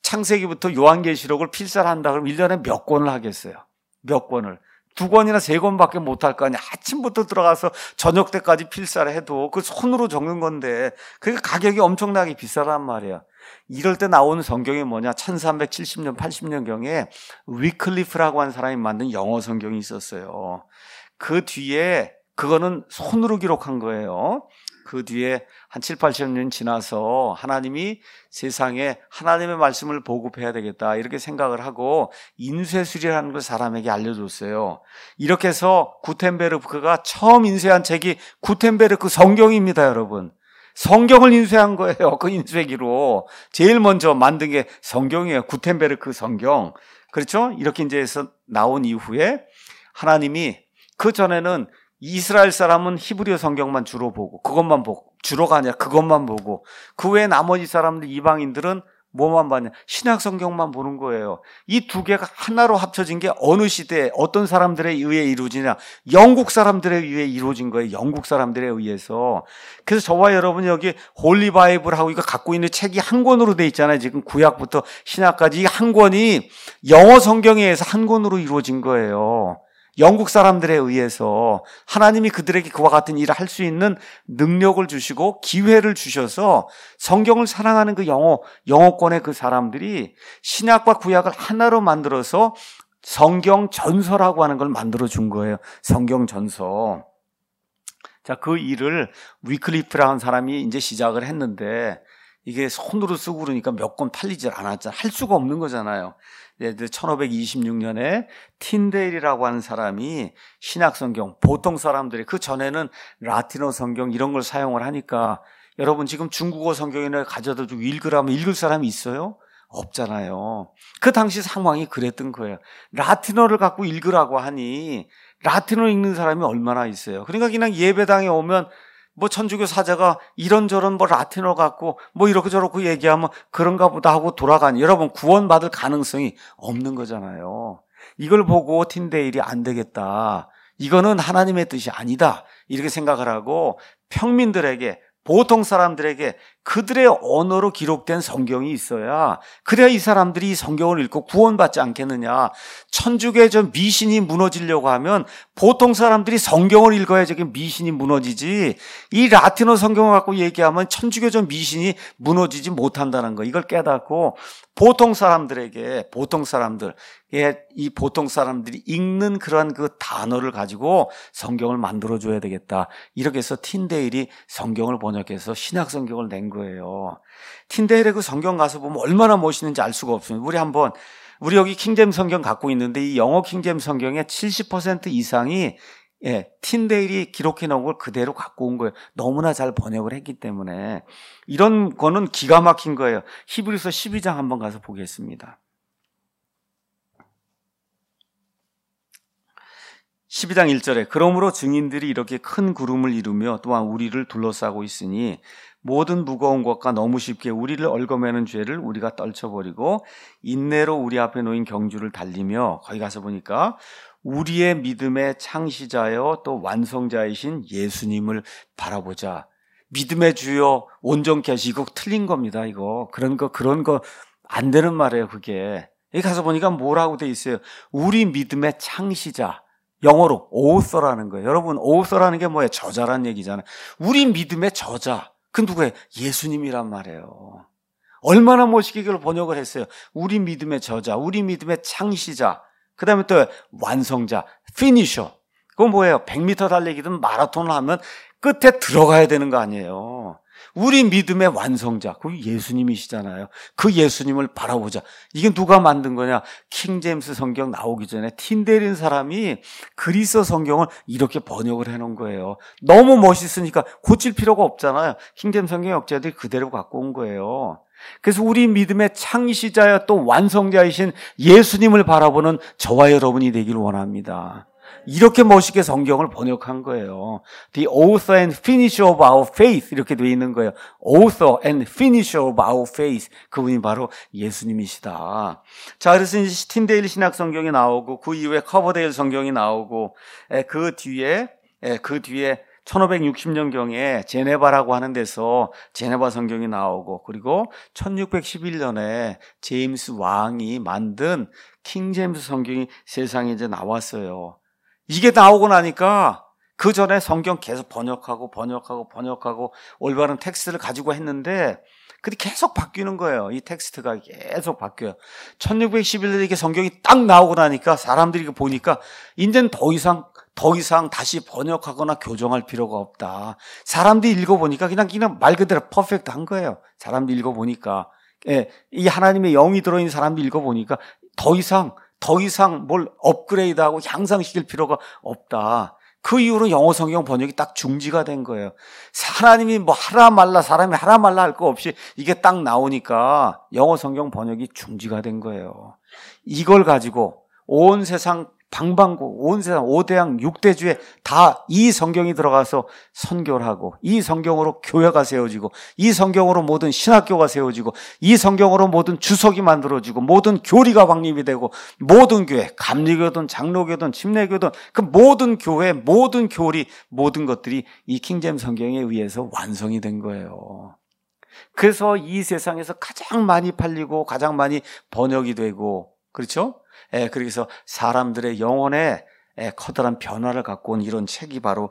창세기부터 요한계시록을 필사한다 그러면 1년에 몇 권을 하겠어요? 몇 권을? 2권이나 3권밖에 못할 거 아니야. 아침부터 들어가서 저녁 때까지 필사를 해도 그 손으로 적는 건데 그게 가격이 엄청나게 비싸단 말이야. 이럴 때 나오는 성경이 뭐냐? 1370년, 80년경에 위클리프라고 하는 사람이 만든 영어 성경이 있었어요. 그 뒤에 그거는 손으로 기록한 거예요. 그 뒤에 한 7, 80년 지나서 하나님이 세상에 하나님의 말씀을 보급해야 되겠다 이렇게 생각을 하고 인쇄술이라는 걸 사람에게 알려줬어요. 이렇게 해서 구텐베르크가 처음 인쇄한 책이 구텐베르크 성경입니다, 여러분. 성경을 인쇄한 거예요. 그 인쇄기로. 제일 먼저 만든 게 성경이에요. 구텐베르크 성경. 그렇죠? 이렇게 이제 해서 나온 이후에 하나님이 그 전에는 이스라엘 사람은 히브리어 성경만 주로 보고 그것만 보고 주로가 아니라 그것만 보고 그 외에 나머지 사람들 이방인들은 뭐만 봤냐? 신약 성경만 보는 거예요. 이 두 개가 하나로 합쳐진 게 어느 시대에 어떤 사람들에 의해 이루어지냐? 영국 사람들에 의해 이루어진 거예요. 영국 사람들에 의해서. 그래서 저와 여러분이 여기 홀리 바이블하고 이거 갖고 있는 책이 한 권으로 돼 있잖아요. 지금 구약부터 신약까지 이 한 권이 영어 성경에 의해서 한 권으로 이루어진 거예요. 영국 사람들에 의해서 하나님이 그들에게 그와 같은 일을 할 수 있는 능력을 주시고 기회를 주셔서 성경을 사랑하는 그 영어권의 그 사람들이 신약과 구약을 하나로 만들어서 성경 전서라고 하는 걸 만들어 준 거예요. 성경 전서. 자, 그 일을 위클리프라는 사람이 이제 시작을 했는데 이게 손으로 쓰고 그러니까 몇 권 팔리질 않았잖아요. 할 수가 없는 거잖아요. 1526년에 틴데일이라고 하는 사람이 신약 성경, 보통 사람들이 그 전에는 라틴어 성경 이런 걸 사용을 하니까 여러분 지금 중국어 성경이나 가져다 주고 읽으라면 읽을 사람이 있어요? 없잖아요. 그 당시 상황이 그랬던 거예요. 라틴어를 갖고 읽으라고 하니 라틴어 읽는 사람이 얼마나 있어요. 그러니까 그냥 예배당에 오면 뭐 천주교 사자가 이런저런 뭐 라틴어 갖고 뭐 이렇게 저렇게 얘기하면 그런가 보다 하고 돌아가니 여러분 구원받을 가능성이 없는 거잖아요. 이걸 보고 틴데일이 안 되겠다. 이거는 하나님의 뜻이 아니다. 이렇게 생각을 하고 평민들에게 보통 사람들에게 그들의 언어로 기록된 성경이 있어야 그래야 이 사람들이 이 성경을 읽고 구원받지 않겠느냐. 천주교의 저 미신이 무너지려고 하면 보통 사람들이 성경을 읽어야 저게 미신이 무너지지 이 라틴어 성경을 갖고 얘기하면 천주교 저 미신이 무너지지 못한다는 거. 이걸 깨닫고 보통 사람들에게 이 보통 사람들이 읽는 그러한 그 단어를 가지고 성경을 만들어줘야 되겠다. 이렇게 해서 틴데일이 성경을 번역해서 신약 성경을 낸 거예요. 틴데일의 그 성경 가서 보면 얼마나 멋있는지 알 수가 없습니다. 우리 여기 킹제임스 성경 갖고 있는데 이 영어 킹제임스 성경의 70% 이상이 틴데일이 기록해 놓은 걸 그대로 갖고 온 거예요. 너무나 잘 번역을 했기 때문에 이런 거는 기가 막힌 거예요. 히브리서 12장 한번 가서 보겠습니다. 12장 1절에 그러므로 증인들이 이렇게 큰 구름을 이루며 또한 우리를 둘러싸고 있으니 모든 무거운 것과 너무 쉽게 우리를 얽어매는 죄를 우리가 떨쳐버리고 인내로 우리 앞에 놓인 경주를 달리며 거기 가서 보니까 우리의 믿음의 창시자여 또 완성자이신 예수님을 바라보자. 믿음의 주여 온전케 하시고 틀린 겁니다. 이거 그런 거 안 되는 말이에요. 그게 여기 가서 보니까 뭐라고 돼 있어요? 우리 믿음의 창시자. 영어로 author라는 거예요. 여러분 author라는 게 뭐예요? 저자란 얘기잖아요. 우리 믿음의 저자. 그 누구예요? 예수님이란 말이에요. 얼마나 멋있게 이걸 번역을 했어요. 우리 믿음의 저자, 우리 믿음의 창시자. 그 다음에 또 완성자, finisher. 그건 뭐예요? 100m 달리기든 마라톤을 하면 끝에 들어가야 되는 거 아니에요. 우리 믿음의 완성자, 그 예수님이시잖아요. 그 예수님을 바라보자. 이게 누가 만든 거냐? 킹제임스 성경 나오기 전에 틴데일인 사람이 그리스 성경을 이렇게 번역을 해놓은 거예요. 너무 멋있으니까 고칠 필요가 없잖아요. 킹제임스 성경 역자들이 그대로 갖고 온 거예요. 그래서 우리 믿음의 창시자여 또 완성자이신 예수님을 바라보는 저와 여러분이 되기를 원합니다. 이렇게 멋있게 성경을 번역한 거예요. The author and finisher of our faith 이렇게 되어 있는 거예요. Author and finisher of our faith 그분이 바로 예수님이시다. 자, 그래서 이제 틴데일 신약 성경이 나오고 그 이후에 커버데일 성경이 나오고 그 뒤에 1560년경에 제네바라고 하는 데서 제네바 성경이 나오고, 그리고 1611년에 제임스 왕이 만든 킹 제임스 성경이 세상에 이제 나왔어요. 이게 나오고 나니까 그 전에 성경 계속 번역하고 올바른 텍스트를 가지고 했는데 근데 계속 바뀌는 거예요. 이 텍스트가 계속 바뀌어요. 1611년에 이게 성경이 딱 나오고 나니까 사람들이 이거 보니까 이제는 더 이상 다시 번역하거나 교정할 필요가 없다. 사람들이 읽어보니까 그냥 말 그대로 퍼펙트한 거예요. 사람들이 읽어보니까. 예, 이 하나님의 영이 들어있는 사람들이 읽어보니까 더 이상 뭘 업그레이드하고 향상시킬 필요가 없다. 그 이후로 영어 성경 번역이 딱 중지가 된 거예요. 하나님이 뭐 사람이 하라 말라 할 거 없이 이게 딱 나오니까 영어 성경 번역이 중지가 된 거예요. 이걸 가지고 온 세상 방방곡, 온 세상 5대양 6대주에 다 이 성경이 들어가서 선교를 하고, 이 성경으로 교회가 세워지고, 이 성경으로 모든 신학교가 세워지고, 이 성경으로 모든 주석이 만들어지고, 모든 교리가 확립이 되고, 모든 교회, 감리교든 장로교든 침례교든 그 모든 교회, 모든 교리, 모든 것들이 이 킹제임스 성경에 의해서 완성이 된 거예요. 그래서 이 세상에서 가장 많이 팔리고 가장 많이 번역이 되고, 그렇죠? 그래서 사람들의 영혼에 커다란 변화를 갖고 온 이런 책이 바로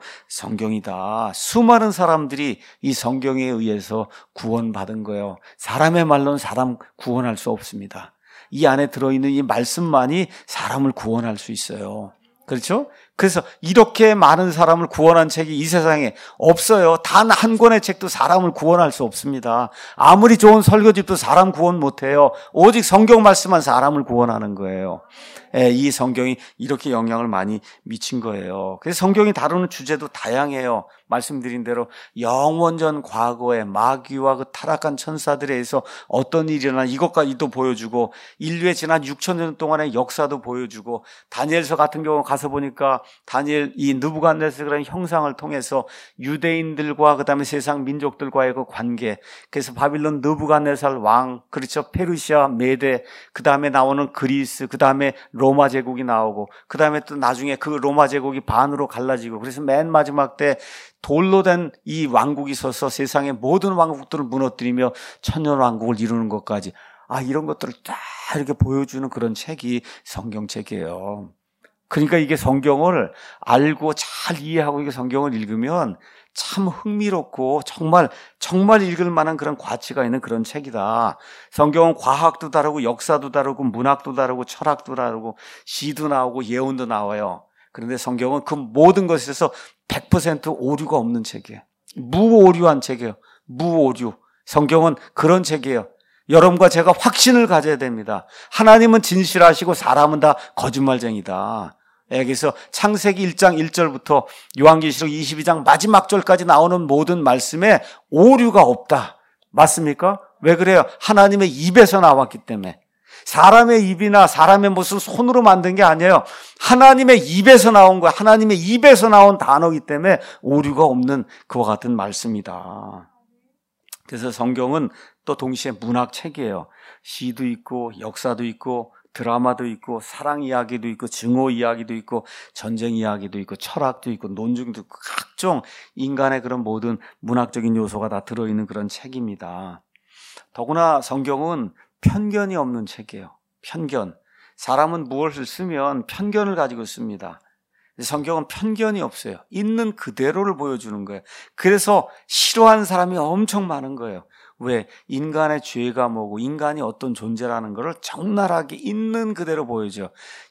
성경이다. 수많은 사람들이 이 성경에 의해서 구원받은 거예요. 사람의 말로는 사람 구원할 수 없습니다. 이 안에 들어있는 이 말씀만이 사람을 구원할 수 있어요. 그렇죠? 그래서 이렇게 많은 사람을 구원한 책이 이 세상에 없어요. 단 한 권의 책도 사람을 구원할 수 없습니다. 아무리 좋은 설교집도 사람 구원 못해요. 오직 성경 말씀만 사람을 구원하는 거예요. 이 성경이 이렇게 영향을 많이 미친 거예요. 그래서 성경이 다루는 주제도 다양해요. 말씀드린 대로 영원전 과거에 마귀와 그 타락한 천사들에 의해서 어떤 일이 일어나 이것까지도 보여주고, 인류의 지난 6,000년 동안의 역사도 보여주고, 다니엘서 같은 경우 가서 보니까 다니엘 이 느부갓네살이라는 형상을 통해서 유대인들과 그다음에 세상 민족들과의 그 관계, 그래서 바빌론 느부갓네살 왕, 그렇죠, 페르시아, 메데, 그다음에 나오는 그리스, 그다음에 로마 제국이 나오고, 그다음에 또 나중에 그 로마 제국이 반으로 갈라지고, 그래서 맨 마지막 때 돌로 된 이 왕국이 서서 세상의 모든 왕국들을 무너뜨리며 천년 왕국을 이루는 것까지, 이런 것들을 딱 이렇게 보여주는 그런 책이 성경책이에요. 그러니까 이게 성경을 알고 잘 이해하고 이게 성경을 읽으면 참 흥미롭고 정말 읽을 만한 그런 가치가 있는 그런 책이다. 성경은 과학도 다루고 역사도 다루고 문학도 다루고 철학도 다루고 시도 나오고 예언도 나와요. 그런데 성경은 그 모든 것에서 100% 오류가 없는 책이에요. 무오류한 책이에요. 무오류. 성경은 그런 책이에요. 여러분과 제가 확신을 가져야 됩니다. 하나님은 진실하시고 사람은 다 거짓말쟁이다. 그래서 창세기 1장 1절부터 요한계시록 22장 마지막 절까지 나오는 모든 말씀에 오류가 없다. 맞습니까? 왜 그래요? 하나님의 입에서 나왔기 때문에. 사람의 입이나 사람의 무슨 손으로 만든 게 아니에요. 하나님의 입에서 나온 거야. 하나님의 입에서 나온 단어이기 때문에 오류가 없는 그와 같은 말씀이다. 그래서 성경은 또 동시에 문학책이에요. 시도 있고 역사도 있고 드라마도 있고 사랑 이야기도 있고 증오 이야기도 있고 전쟁 이야기도 있고 철학도 있고 논증도 있고 각종 인간의 그런 모든 문학적인 요소가 다 들어있는 그런 책입니다. 더구나 성경은 편견이 없는 책이에요. 편견. 사람은 무엇을 쓰면 편견을 가지고 씁니다. 성경은 편견이 없어요. 있는 그대로를 보여주는 거예요. 그래서 싫어하는 사람이 엄청 많은 거예요. 왜? 인간의 죄가 뭐고 인간이 어떤 존재라는 것을 적나라하게 있는 그대로 보여줘요.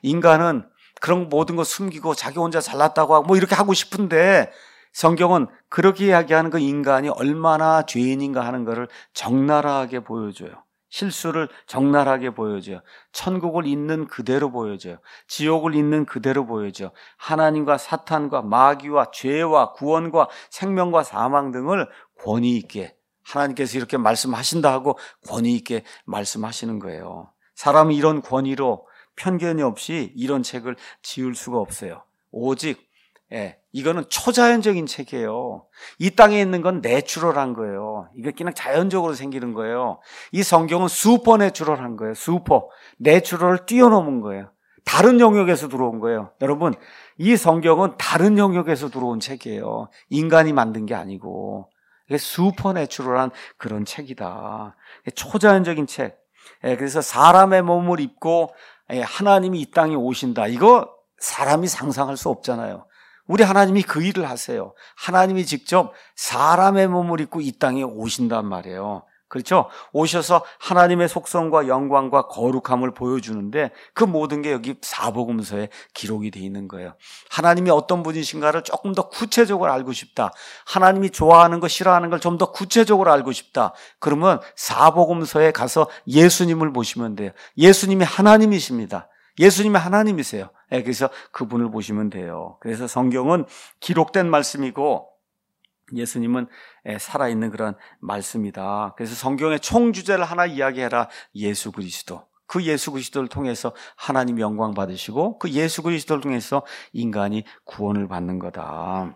인간은 그런 모든 거 숨기고 자기 혼자 잘났다고 하고 뭐 이렇게 하고 싶은데 성경은 그렇게 이야기하는 그 인간이 얼마나 죄인인가 하는 것을 적나라하게 보여줘요. 실수를 적나라하게 보여줘요. 천국을 있는 그대로 보여줘요. 지옥을 있는 그대로 보여줘요. 하나님과 사탄과 마귀와 죄와 구원과 생명과 사망 등을 권위 있게 하나님께서 이렇게 말씀하신다 하고 권위 있게 말씀하시는 거예요. 사람은 이런 권위로 편견이 없이 이런 책을 지을 수가 없어요. 오직 이거는 초자연적인 책이에요. 이 땅에 있는 건 내추럴한 거예요. 이게 그냥 자연적으로 생기는 거예요. 이 성경은 슈퍼내추럴한 거예요. 내추럴을 뛰어넘은 거예요. 다른 영역에서 들어온 거예요. 여러분, 이 성경은 다른 영역에서 들어온 책이에요. 인간이 만든 게 아니고. 이게 슈퍼내추럴한 그런 책이다. 초자연적인 책. 그래서 사람의 몸을 입고 하나님이 이 땅에 오신다. 이거 사람이 상상할 수 없잖아요. 우리 하나님이 그 일을 하세요. 하나님이 직접 사람의 몸을 입고 이 땅에 오신단 말이에요. 그렇죠? 오셔서 하나님의 속성과 영광과 거룩함을 보여주는데 그 모든 게 여기 사복음서에 기록이 되어 있는 거예요. 하나님이 어떤 분이신가를 조금 더 구체적으로 알고 싶다. 하나님이 좋아하는 거 싫어하는 걸 좀 더 구체적으로 알고 싶다. 그러면 사복음서에 가서 예수님을 보시면 돼요. 예수님이 하나님이십니다. 예수님이 하나님이세요. 그래서 그분을 보시면 돼요. 그래서 성경은 기록된 말씀이고 예수님은 살아있는 그런 말씀이다. 그래서 성경의 총주제를 하나 이야기해라. 예수 그리스도. 그 예수 그리스도를 통해서 하나님 영광 받으시고 그 예수 그리스도를 통해서 인간이 구원을 받는 거다.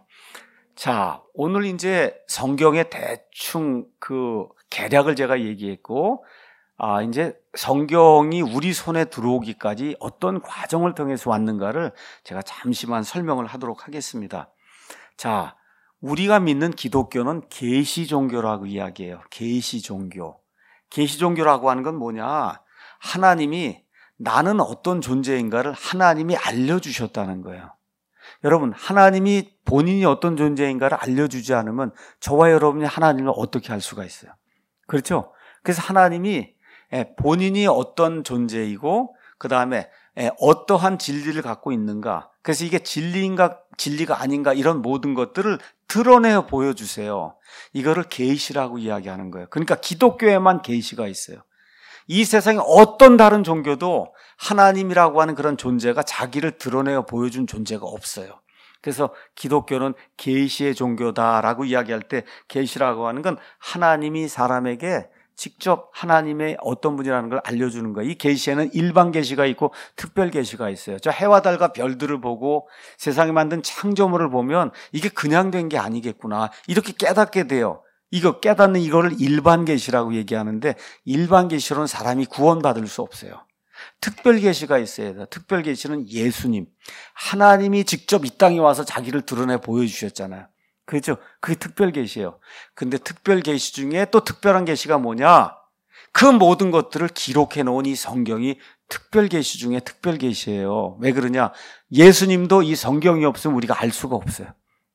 자, 오늘 이제 성경의 대충 그 개략을 제가 얘기했고 이제 성경이 우리 손에 들어오기까지 어떤 과정을 통해서 왔는가를 제가 잠시만 설명을 하도록 하겠습니다. 자, 우리가 믿는 기독교는 계시 종교라고 이야기해요. 계시 종교. 계시 종교라고 하는 건 뭐냐? 하나님이 나는 어떤 존재인가를 하나님이 알려주셨다는 거예요. 여러분, 하나님이 본인이 어떤 존재인가를 알려주지 않으면 저와 여러분이 하나님을 어떻게 알 수가 있어요? 그렇죠? 그래서 하나님이 본인이 어떤 존재이고 그 다음에 어떠한 진리를 갖고 있는가, 그래서 이게 진리인가 진리가 아닌가 이런 모든 것들을 드러내어 보여주세요. 이거를 계시라고 이야기하는 거예요. 그러니까 기독교에만 계시가 있어요. 이 세상에 어떤 다른 종교도 하나님이라고 하는 그런 존재가 자기를 드러내어 보여준 존재가 없어요. 그래서 기독교는 계시의 종교다라고 이야기할 때 계시라고 하는 건 하나님이 사람에게 직접 하나님의 어떤 분이라는 걸 알려주는 거예요. 이 계시에는 일반 계시가 있고 특별 계시가 있어요. 저 해와 달과 별들을 보고 세상에 만든 창조물을 보면 이게 그냥 된 게 아니겠구나 이렇게 깨닫게 돼요. 이거 깨닫는 이거를 일반 계시라고 얘기하는데 일반 계시로는 사람이 구원받을 수 없어요. 특별 계시가 있어야 돼요. 특별 계시는 예수님, 하나님이 직접 이 땅에 와서 자기를 드러내 보여주셨잖아요. 그렇죠? 그게 특별 계시예요. 근데 특별 계시 중에 또 특별한 계시가 뭐냐? 그 모든 것들을 기록해 놓은 이 성경이 특별 계시 중에 특별 계시예요. 왜 그러냐? 예수님도 이 성경이 없으면 우리가 알 수가 없어요.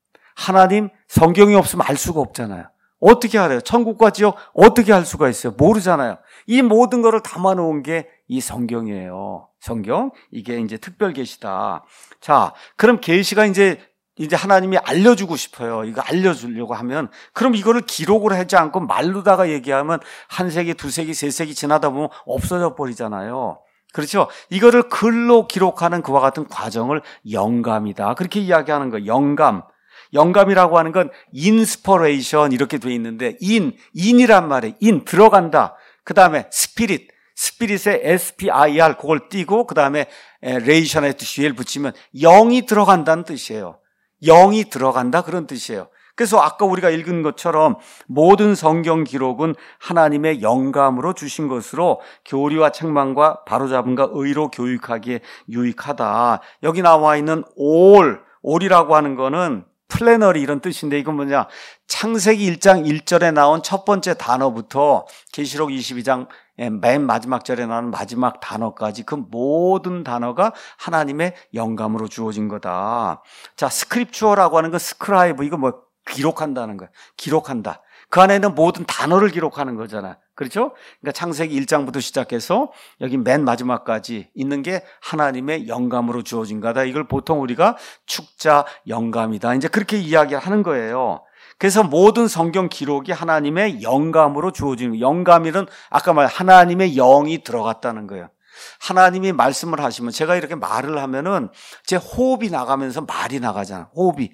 하나님 성경이 없으면 알 수가 없잖아요. 어떻게 알아요? 천국과 지옥 어떻게 알 수가 있어요? 모르잖아요. 이 모든 것을 담아 놓은 게 이 성경이에요. 성경, 이게 이제 특별 계시다. 자, 그럼 계시가 이제 하나님이 알려주고 싶어요. 이거 알려주려고 하면 그럼 이거를 기록을 하지 않고 말로다가 얘기하면 한 세기, 두 세기, 세 세기 지나다 보면 없어져 버리잖아요. 그렇죠? 이거를 글로 기록하는 그와 같은 과정을 영감이다. 그렇게 이야기하는 거예요. 영감. 영감이라고 하는 건 인스퍼레이션 이렇게 돼 있는데 인이란 말이에요. 들어간다. 그 다음에 스피릿에 SPIR 그걸 띄고 그 다음에 레이션에 GL 붙이면 영이 들어간다는 뜻이에요. 영이 들어간다 그런 뜻이에요. 그래서 아까 우리가 읽은 것처럼 모든 성경 기록은 하나님의 영감으로 주신 것으로 교리와 책망과 바로잡음과 의로 교육하기에 유익하다. 여기 나와 있는 올이라고 하는 거는 플래너리 이런 뜻인데 이건 뭐냐? 창세기 1장 1절에 나온 첫 번째 단어부터 계시록 22장 맨 마지막 절에 나오는 마지막 단어까지 그 모든 단어가 하나님의 영감으로 주어진 거다. 자, 스크립추어라고 하는 건 스크라이브, 이거 뭐 기록한다는 거야. 기록한다. 그 안에는 모든 단어를 기록하는 거잖아. 그렇죠? 그러니까 창세기 1장부터 시작해서 여기 맨 마지막까지 있는 게 하나님의 영감으로 주어진 거다. 이걸 보통 우리가 축자 영감이다. 이제 그렇게 이야기하는 거예요. 그래서 모든 성경 기록이 하나님의 영감으로 주어지는, 영감이란 아까 말 하나님의 영이 들어갔다는 거예요. 하나님이 말씀을 하시면 제가 이렇게 말을 하면은 제 호흡이 나가면서 말이 나가잖아요.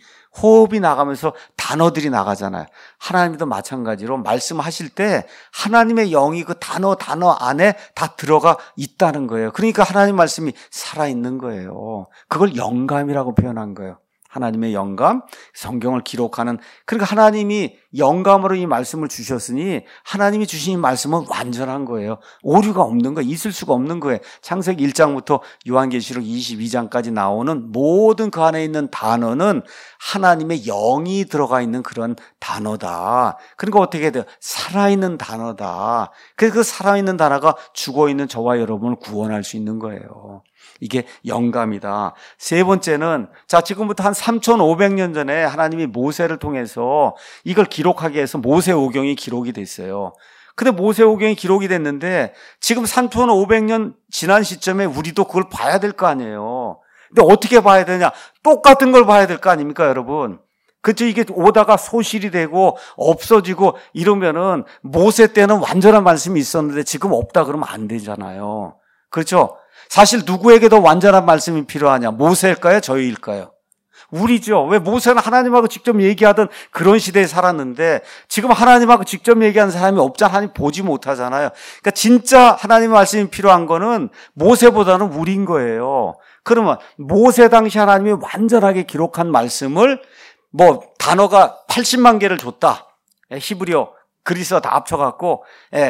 호흡이 나가면서 단어들이 나가잖아요. 하나님도 마찬가지로 말씀하실 때 하나님의 영이 그 단어 안에 다 들어가 있다는 거예요. 그러니까 하나님 말씀이 살아있는 거예요. 그걸 영감이라고 표현한 거예요. 하나님의 영감, 성경을 기록하는, 그러니까 하나님이 영감으로 이 말씀을 주셨으니 하나님이 주신 이 말씀은 완전한 거예요. 오류가 없는 거예요. 있을 수가 없는 거예요. 창세기 1장부터 요한계시록 22장까지 나오는 모든 그 안에 있는 단어는 하나님의 영이 들어가 있는 그런 단어다. 그러니까 어떻게 해야 돼요? 살아있는 단어다. 그래서 그 살아있는 단어가 죽어있는 저와 여러분을 구원할 수 있는 거예요. 이게 영감이다. 세 번째는, 자, 지금부터 한 3,500년 전에 하나님이 모세를 통해서 이걸 기록하기 위해서 모세오경이 기록이 됐어요. 근데 모세오경이 기록이 됐는데 지금 3,500년 지난 시점에 우리도 그걸 봐야 될 거 아니에요. 근데 어떻게 봐야 되냐? 똑같은 걸 봐야 될 거 아닙니까, 여러분? 그렇죠? 이게 오다가 소실이 되고 없어지고 이러면은 모세 때는 완전한 말씀이 있었는데 지금 없다 그러면 안 되잖아요. 그렇죠? 사실 누구에게 더 완전한 말씀이 필요하냐? 모세일까요? 저희일까요? 우리죠. 왜? 모세는 하나님하고 직접 얘기하던 그런 시대에 살았는데 지금 하나님하고 직접 얘기하는 사람이 없잖아. 하나님 보지 못하잖아요. 그러니까 진짜 하나님의 말씀이 필요한 거는 모세보다는 우리인 거예요. 그러면 모세 당시 하나님이 완전하게 기록한 말씀을 단어가 80만 개를 줬다. 히브리어, 그리스어 다 합쳐갖고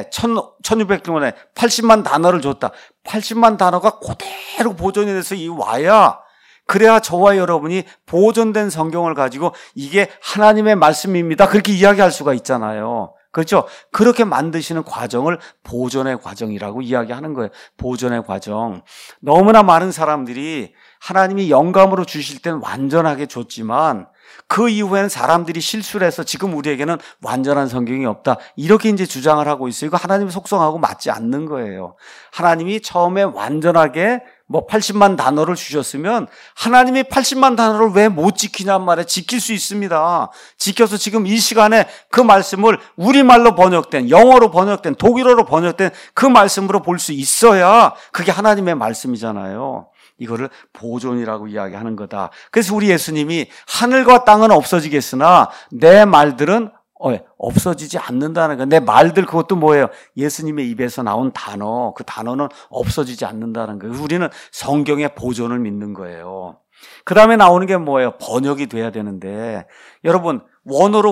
1600년에 80만 단어를 줬다. 80만 단어가 그대로 보존이 돼서 와야, 그래야 저와 여러분이 보존된 성경을 가지고 이게 하나님의 말씀입니다, 그렇게 이야기할 수가 있잖아요. 그렇죠? 그렇게 만드시는 과정을 보존의 과정이라고 이야기하는 거예요. 보존의 과정. 너무나 많은 사람들이 하나님이 영감으로 주실 때는 완전하게 줬지만 그 이후에는 사람들이 실수를 해서 지금 우리에게는 완전한 성경이 없다, 이렇게 이제 주장을 하고 있어요. 이거 하나님의 속성하고 맞지 않는 거예요. 하나님이 처음에 완전하게 80만 단어를 주셨으면 하나님이 80만 단어를 왜 못 지키냔 말이에요. 지킬 수 있습니다. 지켜서 지금 이 시간에 그 말씀을 우리말로 번역된, 영어로 번역된, 독일어로 번역된 그 말씀으로 볼 수 있어야 그게 하나님의 말씀이잖아요. 이거를 보존이라고 이야기하는 거다. 그래서 우리 예수님이 하늘과 땅은 없어지겠으나 내 말들은 없어지지 않는다는 거예요. 내 말들, 그것도 뭐예요? 예수님의 입에서 나온 단어, 그 단어는 없어지지 않는다는 거예요. 우리는 성경의 보존을 믿는 거예요. 그 다음에 나오는 게 뭐예요? 번역이 돼야 되는데, 여러분, 원어로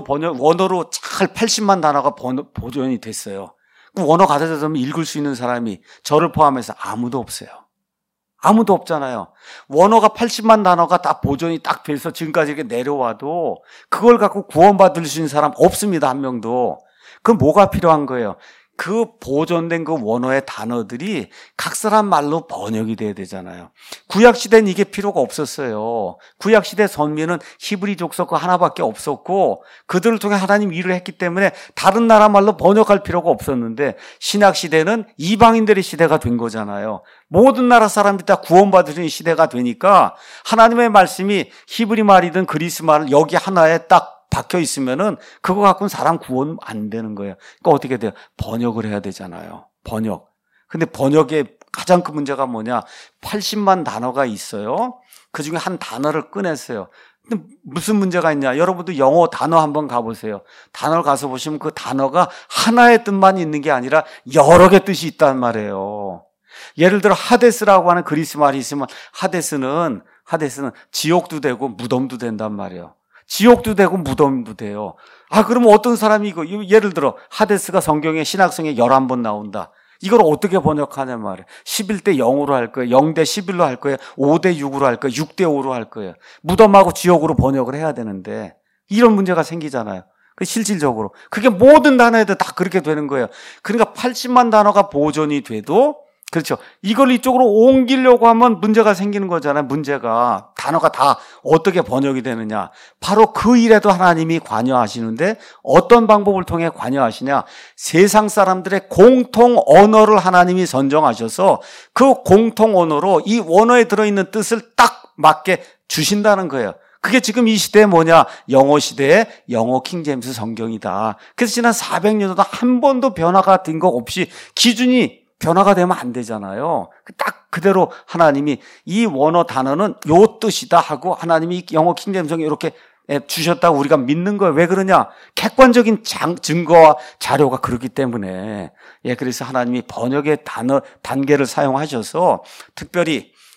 잘 80만 단어가 보존이 됐어요. 그 원어 가져다 주면 읽을 수 있는 사람이 저를 포함해서 아무도 없어요. 아무도 없잖아요. 원어가 80만 단어가 다 보존이 딱 돼서 지금까지 이렇게 내려와도 그걸 갖고 구원받을 수 있는 사람 없습니다, 한 명도. 그럼 뭐가 필요한 거예요? 그 보존된 그 원어의 단어들이 각 사람 말로 번역이 돼야 되잖아요. 구약시대는 이게 필요가 없었어요. 구약시대 선민은 히브리 족속 하나밖에 없었고 그들을 통해 하나님 일을 했기 때문에 다른 나라 말로 번역할 필요가 없었는데, 신약시대는 이방인들의 시대가 된 거잖아요. 모든 나라 사람들이 다 구원받으시는 시대가 되니까 하나님의 말씀이 히브리 말이든 그리스 말 여기 하나에 딱 박혀 있으면은 그거 갖고는 사람 구원 안 되는 거예요. 그러니까 어떻게 돼요? 번역을 해야 되잖아요. 번역. 근데 번역의 가장 큰 문제가 뭐냐? 80만 단어가 있어요. 그 중에 한 단어를 꺼냈어요. 근데 무슨 문제가 있냐? 여러분도 영어 단어 한번 가보세요. 단어를 가서 보시면 그 단어가 하나의 뜻만 있는 게 아니라 여러 개 뜻이 있단 말이에요. 예를 들어 하데스라고 하는 그리스 말이 있으면 하데스는 지옥도 되고 무덤도 된단 말이에요. 지옥도 되고 무덤도 돼요. 그러면 어떤 사람이 예를 들어 하데스가 성경에 신약성에 11번 나온다. 이걸 어떻게 번역하냐 말이에요. 11대 0으로 할 거예요. 0대 11로 할 거예요. 5대 6으로 할 거예요. 6대 5로 할 거예요. 무덤하고 지옥으로 번역을 해야 되는데 이런 문제가 생기잖아요. 실질적으로. 그게 모든 단어에도 다 그렇게 되는 거예요. 그러니까 80만 단어가 보존이 돼도, 그렇죠, 이걸 이쪽으로 옮기려고 하면 문제가 생기는 거잖아요. 문제가, 단어가 다 어떻게 번역이 되느냐. 바로 그 일에도 하나님이 관여하시는데 어떤 방법을 통해 관여하시냐. 세상 사람들의 공통 언어를 하나님이 선정하셔서 그 공통 언어로 이 원어에 들어있는 뜻을 딱 맞게 주신다는 거예요. 그게 지금 이 시대에 뭐냐? 영어 시대에 영어 킹제임스 성경이다. 그래서 지난 400년도 한 번도 변화가 된 것 없이 기준이 변화가 되면 안 되잖아요. 딱 그대로 하나님이 이 원어 단어는 요 뜻이다 하고 하나님이 영어 킹제임스 성경에 이렇게 주셨다고 우리가 믿는 거예요. 왜 그러냐? 객관적인 증거와 자료가 그렇기 때문에. 그래서 하나님이 번역의 단계를 사용하셔서 특별히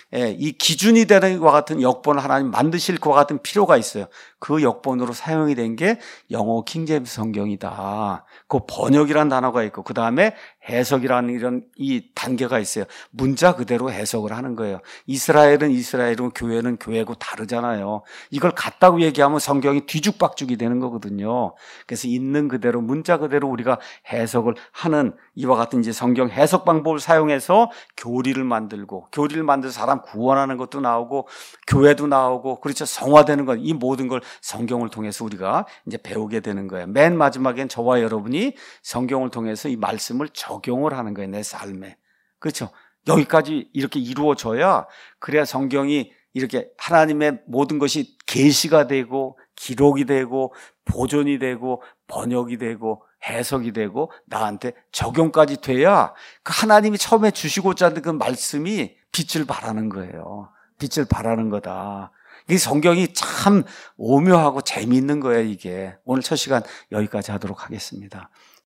이 기준이 되는 것과 같은 역본을 하나님 만드실 것과 같은 필요가 있어요. 그 역본으로 사용이 된 게 영어 킹제임스 성경이다. 그 번역이라는 단어가 있고 그 다음에 해석이라는 이런 이 단계가 있어요. 문자 그대로 해석을 하는 거예요. 이스라엘은 이스라엘이고 교회는 교회고 다르잖아요. 이걸 같다고 얘기하면 성경이 뒤죽박죽이 되는 거거든요. 그래서 있는 그대로 문자 그대로 우리가 해석을 하는 이와 같은 이제 성경 해석 방법을 사용해서 교리를 만들어서 사람 구원하는 것도 나오고 교회도 나오고 그렇죠. 성화되는 것, 이 모든 걸 성경을 통해서 우리가 이제 배우게 되는 거예요. 맨 마지막엔 저와 여러분이 성경을 통해서 이 말씀을 적용을 하는 거예요. 내 삶에. 그렇죠. 여기까지 이렇게 이루어져야 그래야 성경이 이렇게 하나님의 모든 것이 계시가 되고 기록이 되고 보존이 되고 번역이 되고 해석이 되고 나한테 적용까지 돼야 그 하나님이 처음에 주시고자 하는 그 말씀이 빛을 발하는 거예요. 빛을 발하는 거다. 이 성경이 참 오묘하고 재미있는 거예요, 이게. 오늘 첫 시간 여기까지 하도록 하겠습니다.